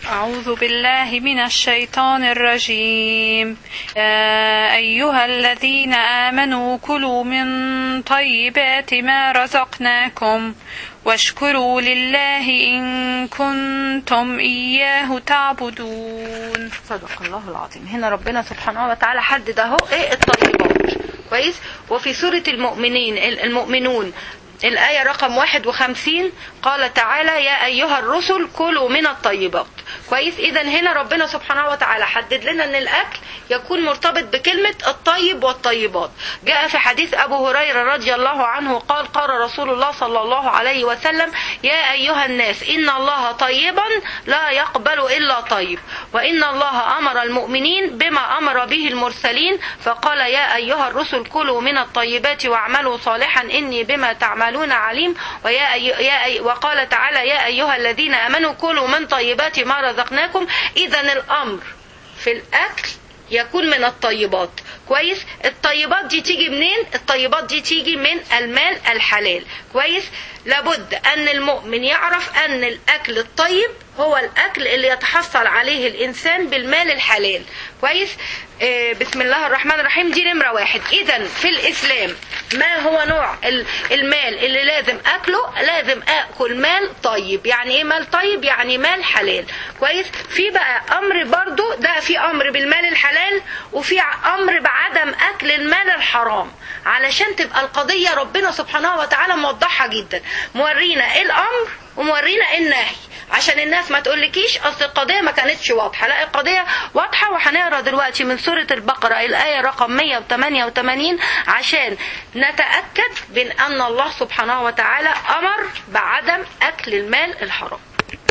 أعوذ بالله من الشيطان الرجيم. يا أيها الذين آمنوا كلوا من طيبات ما رزقناكم واشكروا لله إن كنتم إياه تعبدون. صدق الله العظيم. هنا ربنا سبحانه وتعالى حدد اهو ايه الطيبات. كويس. وفي سورة المؤمنون الآية رقم 51 قال تعالى يا أيها الرسل كلوا من الطيبات. كويس. إذا هنا ربنا سبحانه وتعالى حدد لنا أن الأكل يكون مرتبط بكلمة الطيب والطيبات. جاء في حديث أبو هريرة رضي الله عنه قال رسول الله صلى الله عليه وسلم يا أيها الناس إن الله طيبا لا يقبل إلا طيب وإن الله أمر المؤمنين بما أمر به المرسلين فقال يا أيها الرسل كلوا من الطيبات واعملوا صالحا إني بما تعملون عليم وقال تعالى يا أيها الذين آمنوا كلوا من طيبات ما رزقناكم. إذا الأمر في الأكل يكون من الطيبات. كويس. الطيبات دي تيجي منين؟ الطيبات دي تيجي من المال الحلال. كويس. لابد أن المؤمن يعرف أن الأكل الطيب هو الأكل اللي يتحصل عليه الإنسان بالمال الحلال. كويس. بسم الله الرحمن الرحيم. دي نمرة 1. إذا في الإسلام ما هو نوع المال اللي لازم أكله؟ لازم أكل مال طيب. يعني إيه مال طيب؟ يعني مال حلال. كويس. في بقى أمر برضو ده في أمر بالمال الحلال وفي أمر بعدم أكل المال الحرام علشان تبقى القضية ربنا سبحانه وتعالى موضحها جدا. مورينا إيه الأمر ومورينا إيه النهي عشان الناس ما تقولكيش أصل القضية ما كانتش واضحة. لا القضية واضحة. وهنقرأ دلوقتي من سورة البقرة الآية رقم 188 عشان نتأكد من أن الله سبحانه وتعالى أمر بعدم أكل المال الحرام.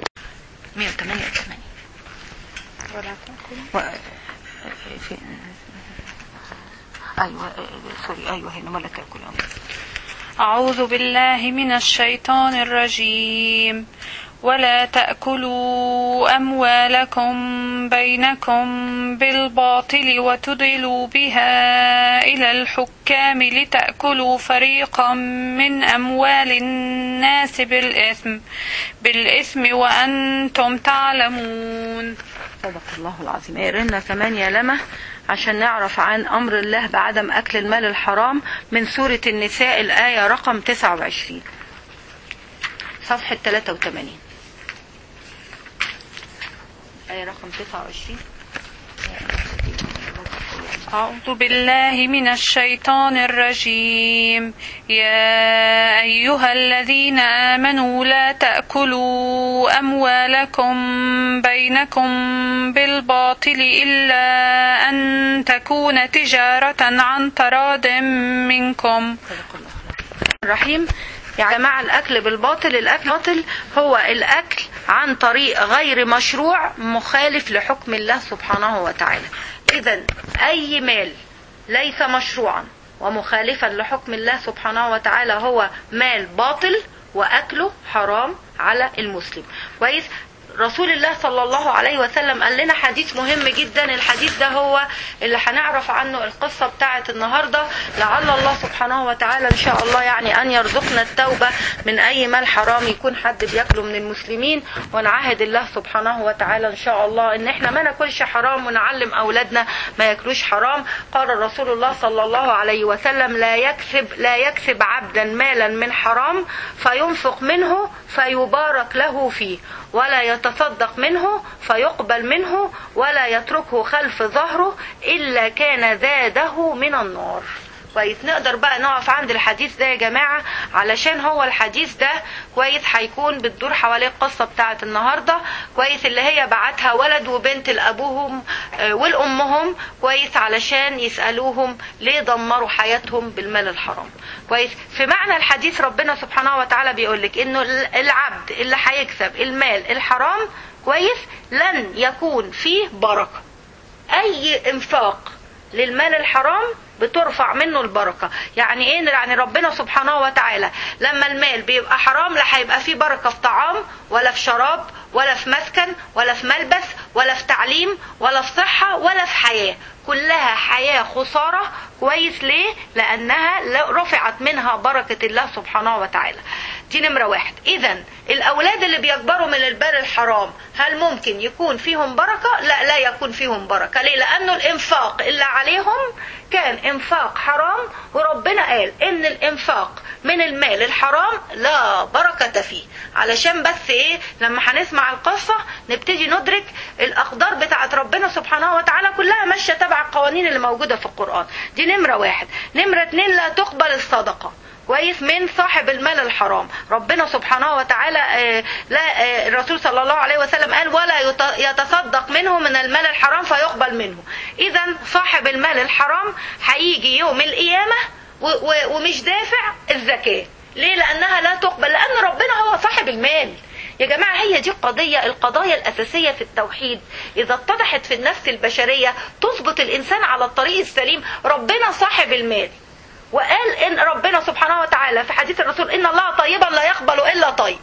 188 أيوة هنا ولا تأكل. أعوذ بالله من الشيطان الرجيم. ولا تأكلوا أموالكم بينكم بالباطل وتدلوا بها إلى الحكام لتأكلوا فريقا من أموال الناس بالإثم وأنتم تعلمون. صدق الله العظيم. اقرنا كمان يا لمى عشان نعرف عن أمر الله بعدم أكل المال الحرام من سورة النساء الآية رقم 29 صفحة 83. آية رقم 29. أعوذ بالله من الشيطان الرجيم. يا أيها الذين آمنوا لا تأكلوا أموالكم بينكم بالباطل إلا أن تكون تجارة عن تراض منكم. الرحيم. يعني مع الأكل بالباطل، الأكل باطل هو الأكل عن طريق غير مشروع مخالف لحكم الله سبحانه وتعالى. إذن أي مال ليس مشروعا ومخالفا لحكم الله سبحانه وتعالى هو مال باطل وأكله حرام على المسلم. كويس. رسول الله صلى الله عليه وسلم قال لنا حديث مهم جدا. الحديث ده هو اللي هنعرف عنه القصة بتاعة النهاردة. لعل الله سبحانه وتعالى إن شاء الله يعني أن يرزقنا التوبة من أي مال حرام يكون حد بياكله من المسلمين. ونعاهد الله سبحانه وتعالى إن شاء الله إن إحنا ما ناكلش حرام ونعلم أولادنا ما ياكلوش حرام. قال رسول الله صلى الله عليه وسلم لا يكسب عبدا مالا من حرام فينفق منه فيبارك له فيه ولا يتصدق منه فيقبل منه ولا يتركه خلف ظهره إلا كان زاده من النار. كويس. نقدر بقى نقف عند الحديث ده يا جماعة علشان هو الحديث ده كويس هيكون بتدور حواليه القصة بتاعت النهاردة. كويس. اللي هي بعتها ولد وبنت لأبوهم والأمهم. كويس. علشان يسألوهم ليه دمروا حياتهم بالمال الحرام. كويس. في معنى الحديث ربنا سبحانه وتعالى بيقولك انه العبد اللي هيكسب المال الحرام كويس لن يكون فيه بركة. اي انفاق للمال الحرام بترفع منه البركة. يعني ايه؟ يعني ربنا سبحانه وتعالى لما المال بيبقى حرام لا هيبقى فيه بركة في طعام ولا في شراب ولا في مسكن ولا في ملبس ولا في تعليم ولا في صحة ولا في حياة. كلها حياة خسارة. كويس. ليه؟ لأنها رفعت منها بركة الله سبحانه وتعالى. دي نمرة واحد. إذن الأولاد اللي بيكبروا من المال الحرام هل ممكن يكون فيهم بركة؟ لا، لا يكون فيهم بركة. ليه؟ لأنه الإنفاق اللي عليهم كان إنفاق حرام، وربنا قال إن الإنفاق من المال الحرام لا بركة فيه. علشان بس إيه، لما هنسمع القصة نبتدي ندرك الأقدار بتاعت ربنا سبحانه وتعالى كلها ماشية تبع القوانين اللي موجودة في القرآن. دي نمرة واحد. نمرة اتنين، لا تقبل الصدقة كويس من صاحب المال الحرام. ربنا سبحانه وتعالى الرسول صلى الله عليه وسلم قال ولا يتصدق منه من المال الحرام فيقبل منه. إذا صاحب المال الحرام هيجي يوم القيامة ومش دافع الزكاة. ليه؟ لأنها لا تقبل، لأن ربنا هو صاحب المال. يا جماعة هي دي القضايا الأساسية في التوحيد. إذا اتضحت في النفس البشرية تثبت الإنسان على الطريق السليم. ربنا صاحب المال، وقال إن ربنا سبحانه وتعالى في حديث الرسول إن الله طيبا لا يقبل إلا طيب.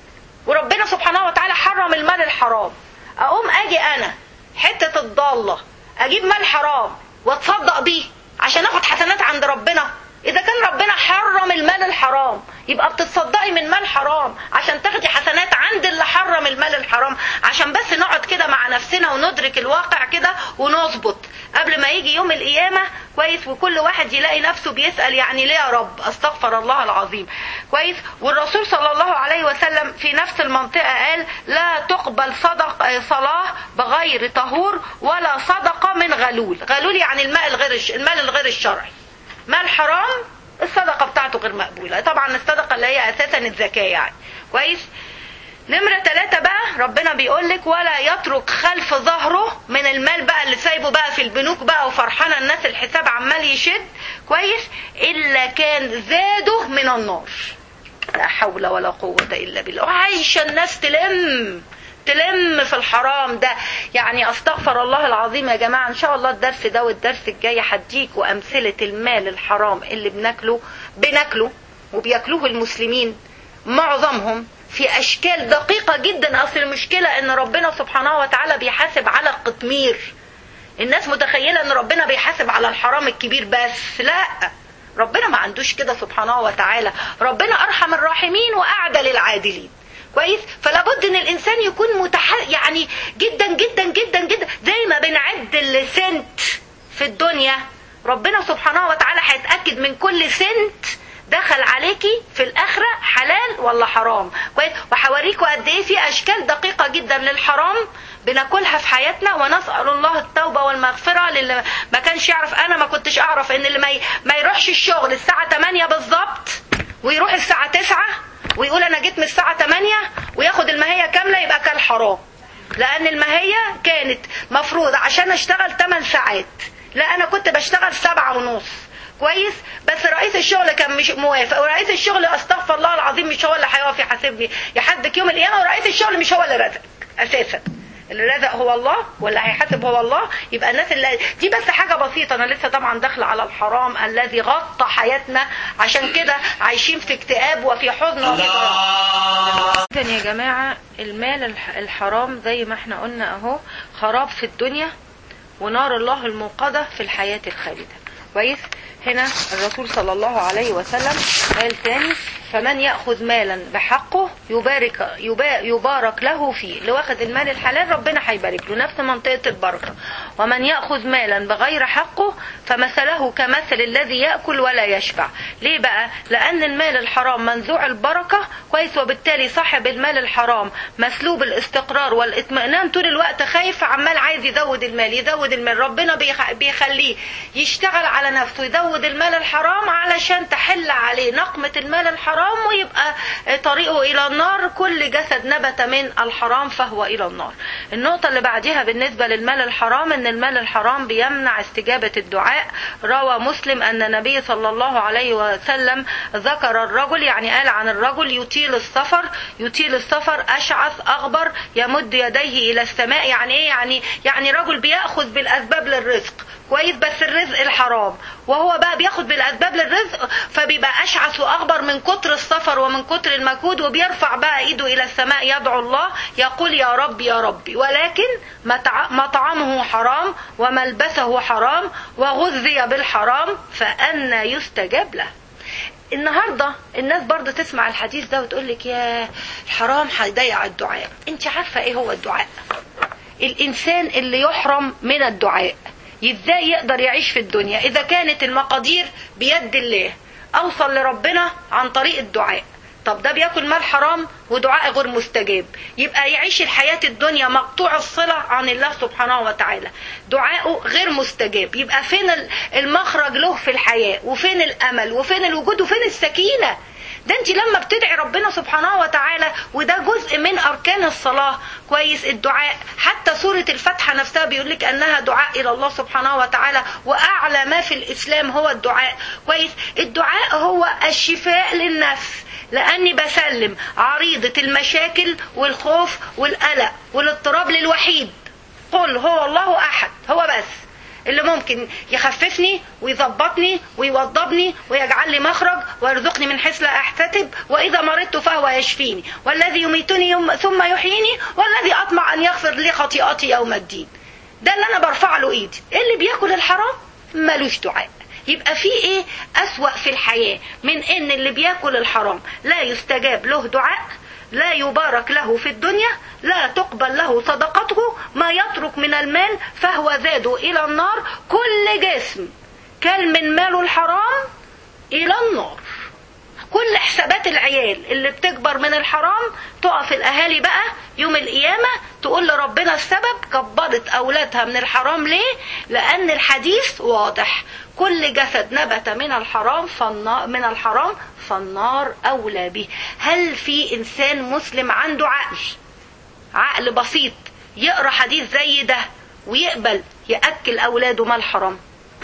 وربنا سبحانه وتعالى حرم المال الحرام. أقوم أجي أنا حتة الضالة أجيب مال حرام واتصدق بيه عشان أخد حسنات عند ربنا؟ إذا كان ربنا حرم المال الحرام يبقى بتتصدقي من مال حرام عشان تاخدي حسنات عند اللي حرم المال الحرام. عشان بس نقعد كده مع نفسنا وندرك الواقع كده ونظبط قبل ما يجي يوم القيامة كويس، وكل واحد يلاقي نفسه بيسأل يعني ليه يا رب؟ استغفر الله العظيم كويس. والرسول صلى الله عليه وسلم في نفس المنطقة قال لا تقبل صلاة بغير طهور ولا صدقة من غلول. غلول يعني المال الغير الشرعي. مال حرام الصدقة بتاعته غير مقبولة. طبعا الصدقة اللي هي أساسا الزكاة يعني كويس. نمرة 3 بقى ربنا بيقولك ولا يترك خلف ظهره من المال بقى اللي سايبه بقى في البنوك بقى وفرحانة الناس الحساب عمال يشد كويس إلا كان زاده من النار. لا حول ولا قوة إلا بالله. وعايشة الناس تلم في الحرام ده. يعني استغفر الله العظيم يا جماعة. ان شاء الله الدرس ده والدرس الجاي هديك وامثلة المال الحرام اللي بناكله وبياكلوه المسلمين معظمهم في اشكال دقيقة جدا. اصل المشكلة ان ربنا سبحانه وتعالى بيحاسب على القطمير. الناس متخيلة ان ربنا بيحاسب على الحرام الكبير بس. لا، ربنا ما عندوش كده سبحانه وتعالى. ربنا ارحم الراحمين واعدل العادلين كويس. فلا بد ان الانسان يكون يعني جدا جدا جدا جدا. زي ما بنعد السنت في الدنيا ربنا سبحانه وتعالى هيتاكد من كل سنت دخل عليكي في الاخره حلال ولا حرام كويس. وهوريكوا قد ايه في اشكال دقيقه جدا للحرام بناكلها في حياتنا، ونسال الله التوبه والمغفره للي ما كانش يعرف. انا ما كنتش اعرف ان اللي ما يروحش الشغل الساعه 8 بالظبط ويروح الساعه 9 ويقول انا جيت من الساعة 8 وياخد المهية كاملة يبقى كان حرام. لان المهية كانت مفروضة عشان اشتغل 8 ساعات. لا انا كنت بشتغل 7:30 كويس. بس رئيس الشغل كان مش موافق. ورئيس الشغل استغفر الله العظيم مش هو اللي هيقف يحاسبني يحدك يوم القيامة. ورئيس الشغل مش هو اللي رزق اساسا. اللي رزق هو الله واللي هيحاسب هو الله. يبقى الناس اللي دي بس حاجة بسيطة. انا لسه طبعا داخله على الحرام الذي غطى حياتنا. عشان كده عايشين في اكتئاب وفي حزن وفي ضرر. اذا يا جماعة المال الحرام زي ما احنا قلنا اهو خراب في الدنيا ونار الله الموقدة في الحياة الخالدة كويس. هنا الرسول صلى الله عليه وسلم قال تاني فمن يأخذ مالا بحقه يبارك له فيه. اللي واخد المال الحلال ربنا هيبارك له نفس منطقة البركة. ومن يأخذ مالا بغير حقه فمثله كمثل الذي يأكل ولا يشبع. ليه بقى؟ لأن المال الحرام منزوع البركة كويس. وبالتالي صاحب المال الحرام مسلوب الاستقرار والاطمئنان طول الوقت خايف عمال عايز يزود المال. ربنا بيخليه يشتغل على نفسه يزود المال الحرام علشان تحل عليه نقمة المال الحرام ويبقى طريقه إلى النار. كل جسد نبت من الحرام فهو إلى النار. النقطة اللي بعدها بالنسبة للمال الحرام ان المال الحرام بيمنع استجابة الدعاء. روى مسلم ان النبي صلى الله عليه وسلم ذكر الرجل يعني قال عن الرجل يطيل السفر أشعث أغبر يمد يديه إلى السماء. يعني ايه؟ يعني رجل بيأخذ بالأسباب للرزق كويس بس الرزق الحرام وهو بقى بياخد بالأسباب للرزق فبيبقى أشعث وأغبر من كتر السفر ومن كتر المجهود. وبيرفع بقى ايده إلى السماء يدعو الله يقول يا رب يا ربي. ولكن مطعمه حرام وملبسه حرام وغذي بالحرام فأنى يستجاب له. النهاردة الناس برضه تسمع الحديث ده وتقول لك يا الحرام هيضيع الدعاء. انت عارفة ايه هو الدعاء؟ الانسان اللي يحرم من الدعاء ازاي يقدر يعيش في الدنيا اذا كانت المقادير بيد الله؟ اوصل لربنا عن طريق الدعاء. طب ده بياكل مال حرام ودعاء غير مستجاب، يبقى يعيش الحياة الدنيا مقطوع الصلة عن الله سبحانه وتعالى، دعاءه غير مستجاب. يبقى فين المخرج له في الحياة، وفين الأمل، وفين الوجود، وفين السكينة؟ ده انت لما بتدعي ربنا سبحانه وتعالى، وده جزء من أركان الصلاة، كويس، الدعاء. حتى سورة الفاتحة نفسها بيقولك أنها دعاء إلى الله سبحانه وتعالى، وأعلى ما في الإسلام هو الدعاء، كويس. الدعاء هو الشفاء للنفس، لأني بسلم عريضة المشاكل والخوف والقلق والاضطراب للوحيد. قل هو الله أحد، هو بس اللي ممكن يخففني ويظبطني ويوضبني ويجعل لي مخرج ويرزقني من حيث لا احتسب، واذا مرضت فهو يشفيني، والذي يميتني ثم يحييني، والذي اطمع ان يغفر لي خطيئتي يوم الدين. ده اللي انا برفع له ايدي. اللي بياكل الحرام ملوش دعاء. يبقى في ايه اسوأ في الحياة من ان اللي بياكل الحرام لا يستجاب له دعاء، لا يبارك له في الدنيا، لا تقبل له صدقته، ما يترك من المال فهو زاد إلى النار. كل جسم كل من ماله الحرام إلى النار. كل حسابات العيال اللي بتكبر من الحرام تقف الأهالي بقى يوم القيامة تقول لربنا السبب كبرت أولادها من الحرام ليه؟ لأن الحديث واضح، كل جسد نبت من الحرام فالنار أولى به. هل في إنسان مسلم عنده عقل بسيط يقرأ حديث زي ده ويقبل يأكل أولاده مال حرام؟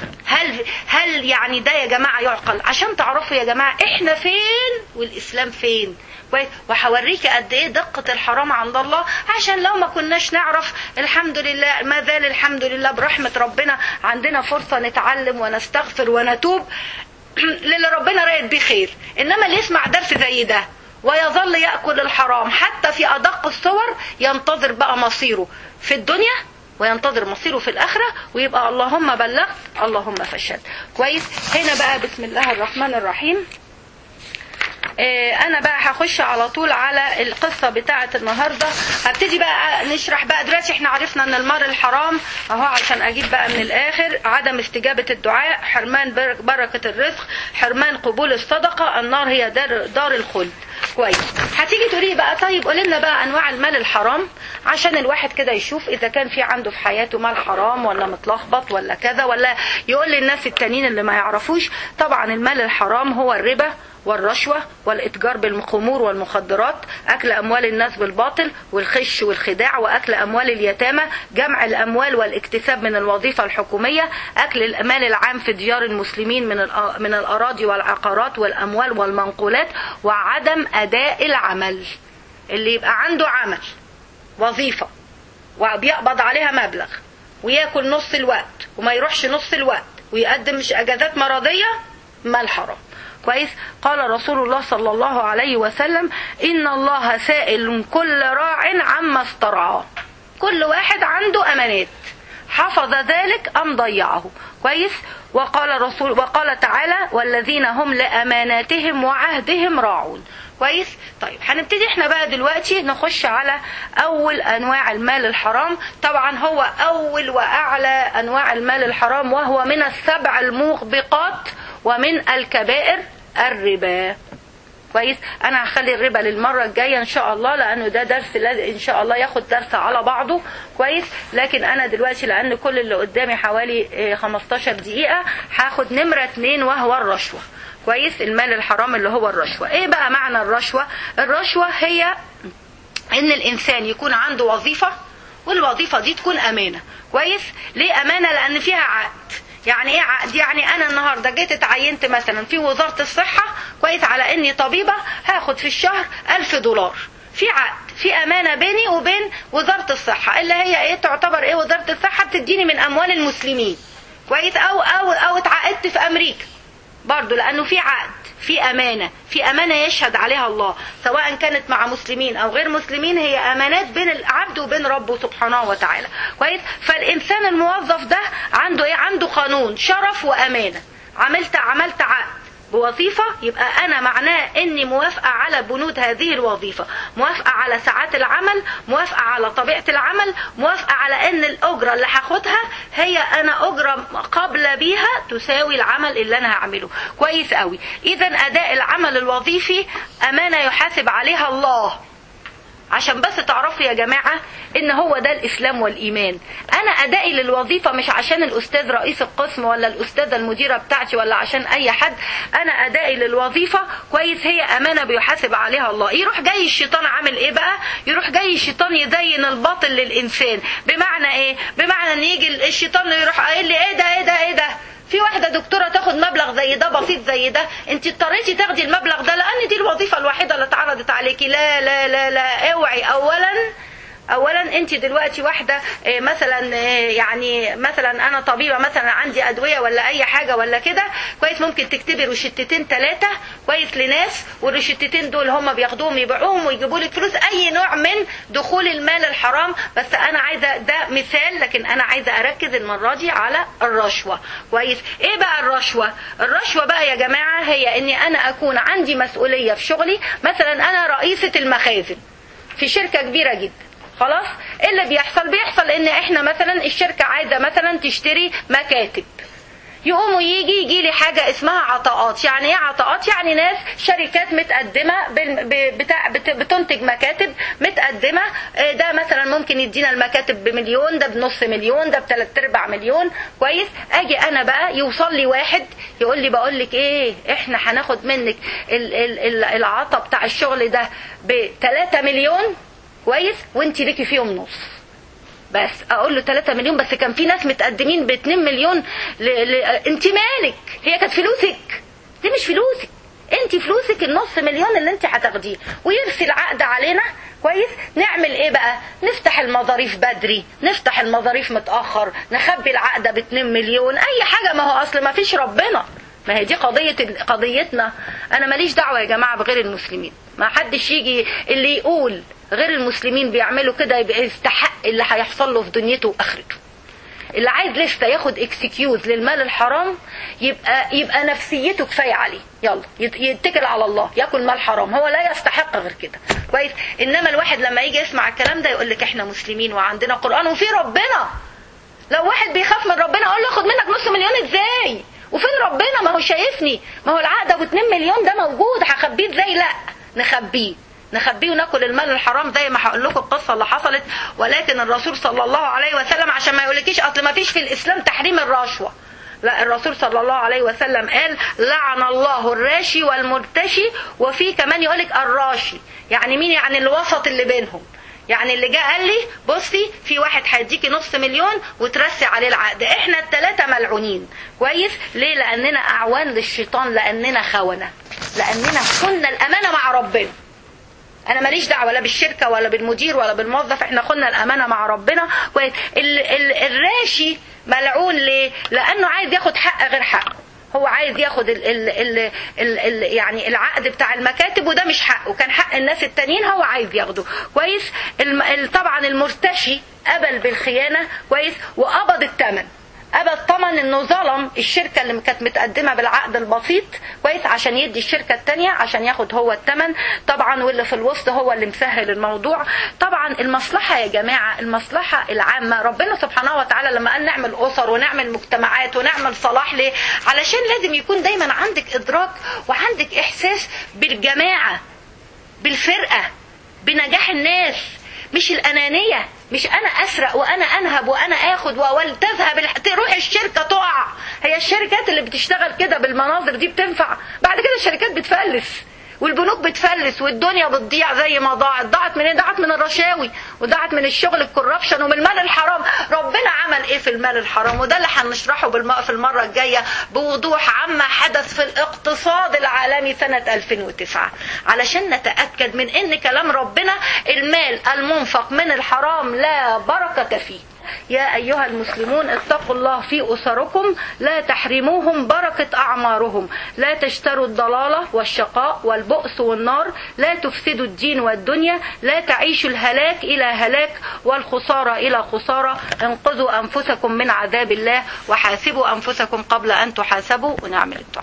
هل يعني ده يا جماعة يعقل؟ عشان تعرفوا يا جماعة احنا فين والإسلام فين. وحوريك قد ايه دقة الحرام عند الله، عشان لو ما كناش نعرف الحمد لله، ما زال الحمد لله برحمة ربنا عندنا فرصة نتعلم ونستغفر ونتوب للي ربنا رايد بيه خير. انما اللي يسمع درس زي ده ويظل يأكل الحرام حتى في أدق الصور ينتظر بقى مصيره في الدنيا وينتظر مصيره في الآخرة، ويبقى اللهم بلغت اللهم فشل. كويس. هنا بقى بسم الله الرحمن الرحيم. انا بقى هخش على طول على القصة بتاعة النهاردة. هبتدي بقى نشرح بقى دلوقتي. احنا عرفنا ان المال الحرام اهو، عشان اجيب بقى من الاخر، عدم استجابة الدعاء، حرمان بركة الرزق، حرمان قبول الصدقة، النار هي دار الخلد. كويس. هتيجي تقولي بقى طيب قولي لنا بقى انواع المال الحرام عشان الواحد كده يشوف اذا كان في عنده في حياته مال حرام ولا متلخبط ولا كذا، ولا يقول للناس التانيين اللي ما يعرفوش. طبعا المال الحرام هو الربا والرشوة والإتجار بالخمور والمخدرات، أكل أموال الناس بالباطل والخش والخداع، وأكل أموال اليتامى، جمع الأموال والاكتساب من الوظيفة الحكومية، أكل الأمال العام في ديار المسلمين من الأراضي والعقارات والأموال والمنقولات، وعدم أداء العمل. اللي يبقى عنده عمل وظيفة وبيقبض عليها مبلغ ويأكل نص الوقت وما يروحش نص الوقت ويقدم أجازات مرضية، مال حرام. كويس. قال رسول الله صلى الله عليه وسلم إن الله سائل كل راع عما استرعاه. كل واحد عنده أمانات، حفظ ذلك أم ضيعه. كويس. وقال تعالى والذين هم لأماناتهم وعهدهم راعون. كويس. طيب هنبتدي احنا بقى دلوقتي نخش على أول أنواع المال الحرام. طبعا هو أول وأعلى أنواع المال الحرام، وهو من السبع الموبقات ومن الكبائر الربا. كويس. انا هخلي الربا للمرة الجاية ان شاء الله، لانه ده درس ان شاء الله ياخد درس على بعضه. كويس. لكن انا دلوقتي لان كل اللي قدامي حوالي 15 دقيقة هاخد نمرة 2 وهو الرشوة. كويس. المال الحرام اللي هو الرشوة. ايه بقى معنى الرشوة؟ الرشوة هي ان الانسان يكون عنده وظيفة، والوظيفة دي تكون امانة. كويس. ليه امانة؟ لان فيها عقد. يعني ايه عقد؟ يعني انا النهاردة جيت اتعينت مثلا في وزارة الصحة، كويس، على اني طبيبة هاخد في الشهر $1000. في عقد، في امانة بيني وبين وزارة الصحة، اللي هي ايه تعتبر ايه؟ وزارة الصحة بتديني من اموال المسلمين. كويس. او اتعقدت في امريكا برضو، لانه في عقد، في امانة يشهد عليها الله، سواء كانت مع مسلمين او غير مسلمين، هي امانات بين العبد وبين ربه سبحانه وتعالى. كويس. فالانسان الموظف ده عنده ايه؟ عنده قانون، شرف وامانة. عملت عقد، بوظيفة يبقى أنا معناه إني موافقة على بنود هذه الوظيفة، موافقة على ساعات العمل، موافقة على طبيعة العمل، موافقة على إن الأجرة اللي هاخدها هي أنا أجرة قابلة بيها تساوي العمل اللي أنا هعمله. كويس قوي. إذا أداء العمل الوظيفي أمانة يحاسب عليها الله. عشان بس تعرفوا يا جماعة ان هو ده الاسلام والايمان. انا ادائي للوظيفة مش عشان الاستاذ رئيس القسم ولا الاستاذة المديرة بتاعتي ولا عشان اي حد، انا ادائي للوظيفة كويس هي امانة بيحاسب عليها الله. يروح جاي الشيطان عامل ايه بقى؟ يروح جاي الشيطان يزين الباطل للانسان. بمعنى ايه؟ بمعنى ان يجي الشيطان يروح قايل لي ايه ده ايه ده ايه ده، في واحدة دكتورة تاخد مبلغ زي ده بسيط زي ده، انت اضطريتي تاخدي المبلغ ده لان دي الوظيفة الوحيدة اللي اتعرضت عليكي. لا لا لا لا، اوعي. اولا انت دلوقتي واحدة مثلا، يعني مثلا انا طبيبة مثلا عندي ادوية ولا اي حاجة ولا كده، كويس، ممكن تكتبي روشتتين 3 كويس لناس، والروشتتين دول هم بياخدوهم يبيعوهم ويجيبوا لك فلوس. اي نوع من دخول المال الحرام. بس انا عايزة ده مثال، لكن انا عايزة اركز المرة دي على الرشوة. كويس. ايه بقى الرشوة؟ الرشوة بقى يا جماعة هي اني انا اكون عندي مسؤولية في شغلي. مثلا انا رئيسة المخازن في شركة كبيرة جدا، خلاص. اللي بيحصل ان احنا مثلا الشركة عايزة مثلا تشتري مكاتب، يقوموا يجي لي حاجة اسمها عطاءات. يعني ايه عطاءات؟ يعني ناس شركات متقدمة بتنتج مكاتب متقدمة، ده مثلا ممكن يدينا المكاتب ب1,000,000، ده ب500,000، ده ب3/4 كويس. اجي انا بقى يوصل لي واحد يقول لي بقول لك ايه، احنا هناخد منك العطاء بتاع الشغل ده ب3 مليون كويس، وانت ليكي فيهم نص. بس اقول له 3 مليون، بس كان في ناس متقدمين ب2 مليون. انت مالك؟ هي كانت فلوسك دي، مش فلوسك انت، فلوسك النص مليون اللي انت هتاخديه. ويرسل عقد علينا كويس. نعمل ايه بقى؟ نفتح المظاريف بدري، نفتح المظاريف متأخر، نخبي العقد ب2 مليون، اي حاجة. ما هو اصل ما فيش ربنا، ما هي دي قضيتنا. انا ماليش دعوة يا جماعة بغير المسلمين. ما حدش يجي اللي يقول غير المسلمين بيعملوا كده يبقى يستحق اللي هيحصل له في دنيته واخرته. اللي عايز لسه ياخد اكسكيوز للمال الحرام يبقى نفسيته كفايه عليه، يلا يتكل على الله، ياكل مال حرام، هو لا يستحق غير كده كويس. انما الواحد لما يجي يسمع الكلام ده يقول لك احنا مسلمين وعندنا قرآن وفي ربنا. لو واحد بيخاف من ربنا اقول له خد منك نص مليون ازاي؟ وفين ربنا؟ ما هو شايفني، ما هو العقد ابو 2 مليون ده موجود، هخبيه ازاي؟ لا، نخبيه وناكل المال الحرام زي ما هقول لكم القصه اللي حصلت. ولكن الرسول صلى الله عليه وسلم، عشان ما يقولكيش اصل ما فيش في الاسلام تحريم الرشوه، لا، الرسول صلى الله عليه وسلم قال لعن الله الراشي والمرتشي. وفي كمان يقولك الراشي، يعني مين؟ يعني الوسط اللي بينهم. يعني اللي جاء قال لي بصي في واحد هيديكي نص مليون وترسي عليه العقد، احنا ال3 ملعونين كويس. ليه؟ لاننا اعوان للشيطان، لاننا خونه، لاننا خنا الامانه مع ربنا. انا ماليش دعوه لا بالشركه ولا بالمدير ولا بالموظف، احنا خدنا الامانه مع ربنا. الراشي ملعون ليه؟ لانه عايز ياخد حق غير حقه. هو عايز ياخد يعني العقد بتاع المكاتب، وده مش حقه، كان حق الناس التانيين هو عايز ياخده كويس. طبعا المرتشي قبل بالخيانه كويس، وقبض الثمن. طبعا انه ظلم الشركة اللي كانت متقدمة بالعقد البسيط كويس عشان يدي الشركة التانية عشان ياخد هو الثمن طبعا، واللي في الوسط هو اللي مسهل الموضوع. طبعا المصلحة يا جماعة، المصلحة العامة، ربنا سبحانه وتعالى لما قال نعمل أسر ونعمل مجتمعات ونعمل صلاح ليه؟ علشان لازم يكون دايما عندك إدراك وعندك إحساس بالجماعة، بالفرقة، بنجاح الناس، مش الأنانية، مش أنا أسرق وأنا أنهب وأنا آخد تذهب تروح الشركة تقع. هي الشركات اللي بتشتغل كده بالمناظر دي بتنفع؟ بعد كده الشركات بتفلس والبنوك بتفلس والدنيا بتضيع زي ما ضاعت من ايه؟ ضاعت من الرشاوي وضاعت من الشغل الكوربشن ومن المال الحرام. ربنا عمل ايه في المال الحرام؟ وده اللي هنشرحه في المرة الجاية بوضوح عما حدث في الاقتصاد العالمي سنة 2009 علشان نتأكد من ان كلام ربنا المال المنفق من الحرام لا بركة فيه. يا أيها المسلمون اتقوا الله في أسركم لا تحرموهم بركة أعمارهم، لا تشتروا الضلالة والشقاء والبؤس والنار، لا تفسدوا الدين والدنيا، لا تعيشوا الهلاك إلى هلاك والخسارة إلى خسارة. انقذوا أنفسكم من عذاب الله وحاسبوا أنفسكم قبل أن تحاسبوا. ونعمل الدعاء.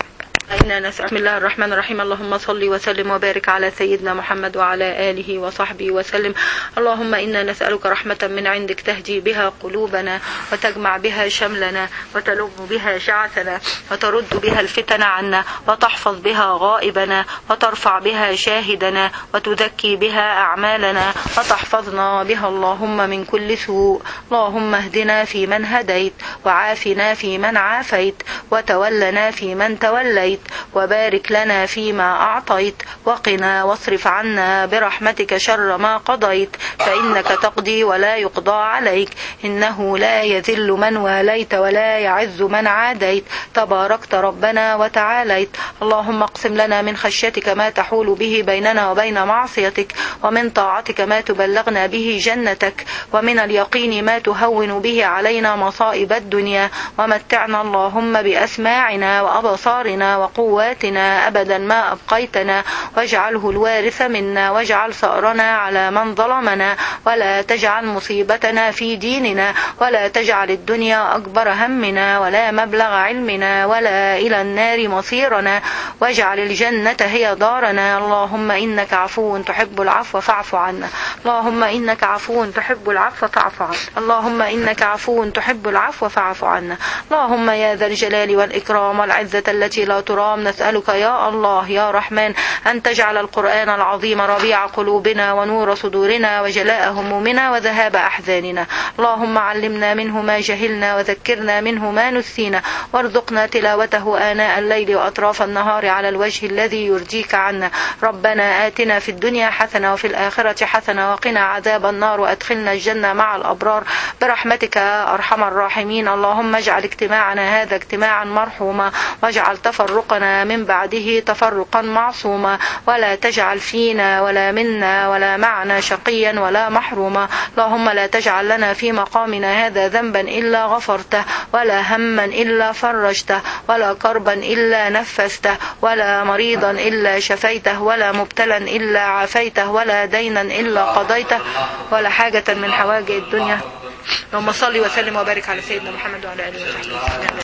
بسم الله الرحمن الرحيم. اللهم صل وسلم وبارك على سيدنا محمد وعلى آله وصحبه وسلم. اللهم إنا نسألك رحمة من عندك تهدي بها قلوبنا وتجمع بها شملنا وتلم بها شعثنا وترد بها الفتن عنا وتحفظ بها غائبنا وترفع بها شاهدنا وتزكي بها أعمالنا وتحفظنا بها اللهم من كل سوء. اللهم اهدنا فيمن هديت وعافنا فيمن عافيت وتولنا فيمن توليت وبارك لنا فيما أعطيت وقنا واصرف عنا برحمتك شر ما قضيت فإنك تقضي ولا يقضى عليك إنه لا يذل من واليت ولا يعز من عاديت تباركت ربنا وتعاليت. اللهم اقسم لنا من خشيتك ما تحول به بيننا وبين معصيتك ومن طاعتك ما تبلغنا به جنتك ومن اليقين ما تهون به علينا مصائب الدنيا ومتعنا اللهم بأسماعنا وأبصارنا وقواتنا أبدا ما أبقيتنا واجعله الوارث منا واجعل ثأرنا على من ظلمنا ولا تجعل مصيبتنا في ديننا ولا تجعل الدنيا أكبر همنا ولا مبلغ علمنا ولا إلى النار مصيرنا واجعل الجنة هي دارنا. اللهم إنك عفو تحب العفو فاعف عنا. اللهم إنك عفو تحب العفو فاعف عنا. اللهم إنك عفو تحب العفو فاعف عنا. اللهم يا ذا الجلال والإكرام والعزة التي لا ترام نسألك يا الله يا رحمن أن تجعل القرآن العظيم ربيع قلوبنا ونور صدورنا وجلاء همومنا وذهاب أحزاننا. اللهم علمنا منه ما جهلنا وذكرنا منه ما نسينا وارزقنا تلاوته آناء الليل وأطراف النهار على الوجه الذي يرضيك عنا. ربنا آتنا في الدنيا حسنة وفي الآخرة حسنة وقنا عذاب النار وأدخلنا الجنة مع الأبرار برحمتك يا أرحم الراحمين. اللهم اجعل اجتماعنا هذا اجتماعا مرحوما واجعل تفرقنا من بعده تفرقا معصوما ولا تجعل فينا ولا منا ولا معنا شقيا ولا محروما. اللهم لا تجعل لنا في مقامنا هذا ذنبا إلا غفرته ولا هما إلا فرجته ولا كربا إلا نفسته ولا مريضا إلا شفيته ولا مبتلا إلا عافيته ولا دينا إلا قضيته ولا حاجة من حوائج الدنيا. اللهم صل وسلم وبارك على سيدنا محمد وعلى آله وصحبه وسلم.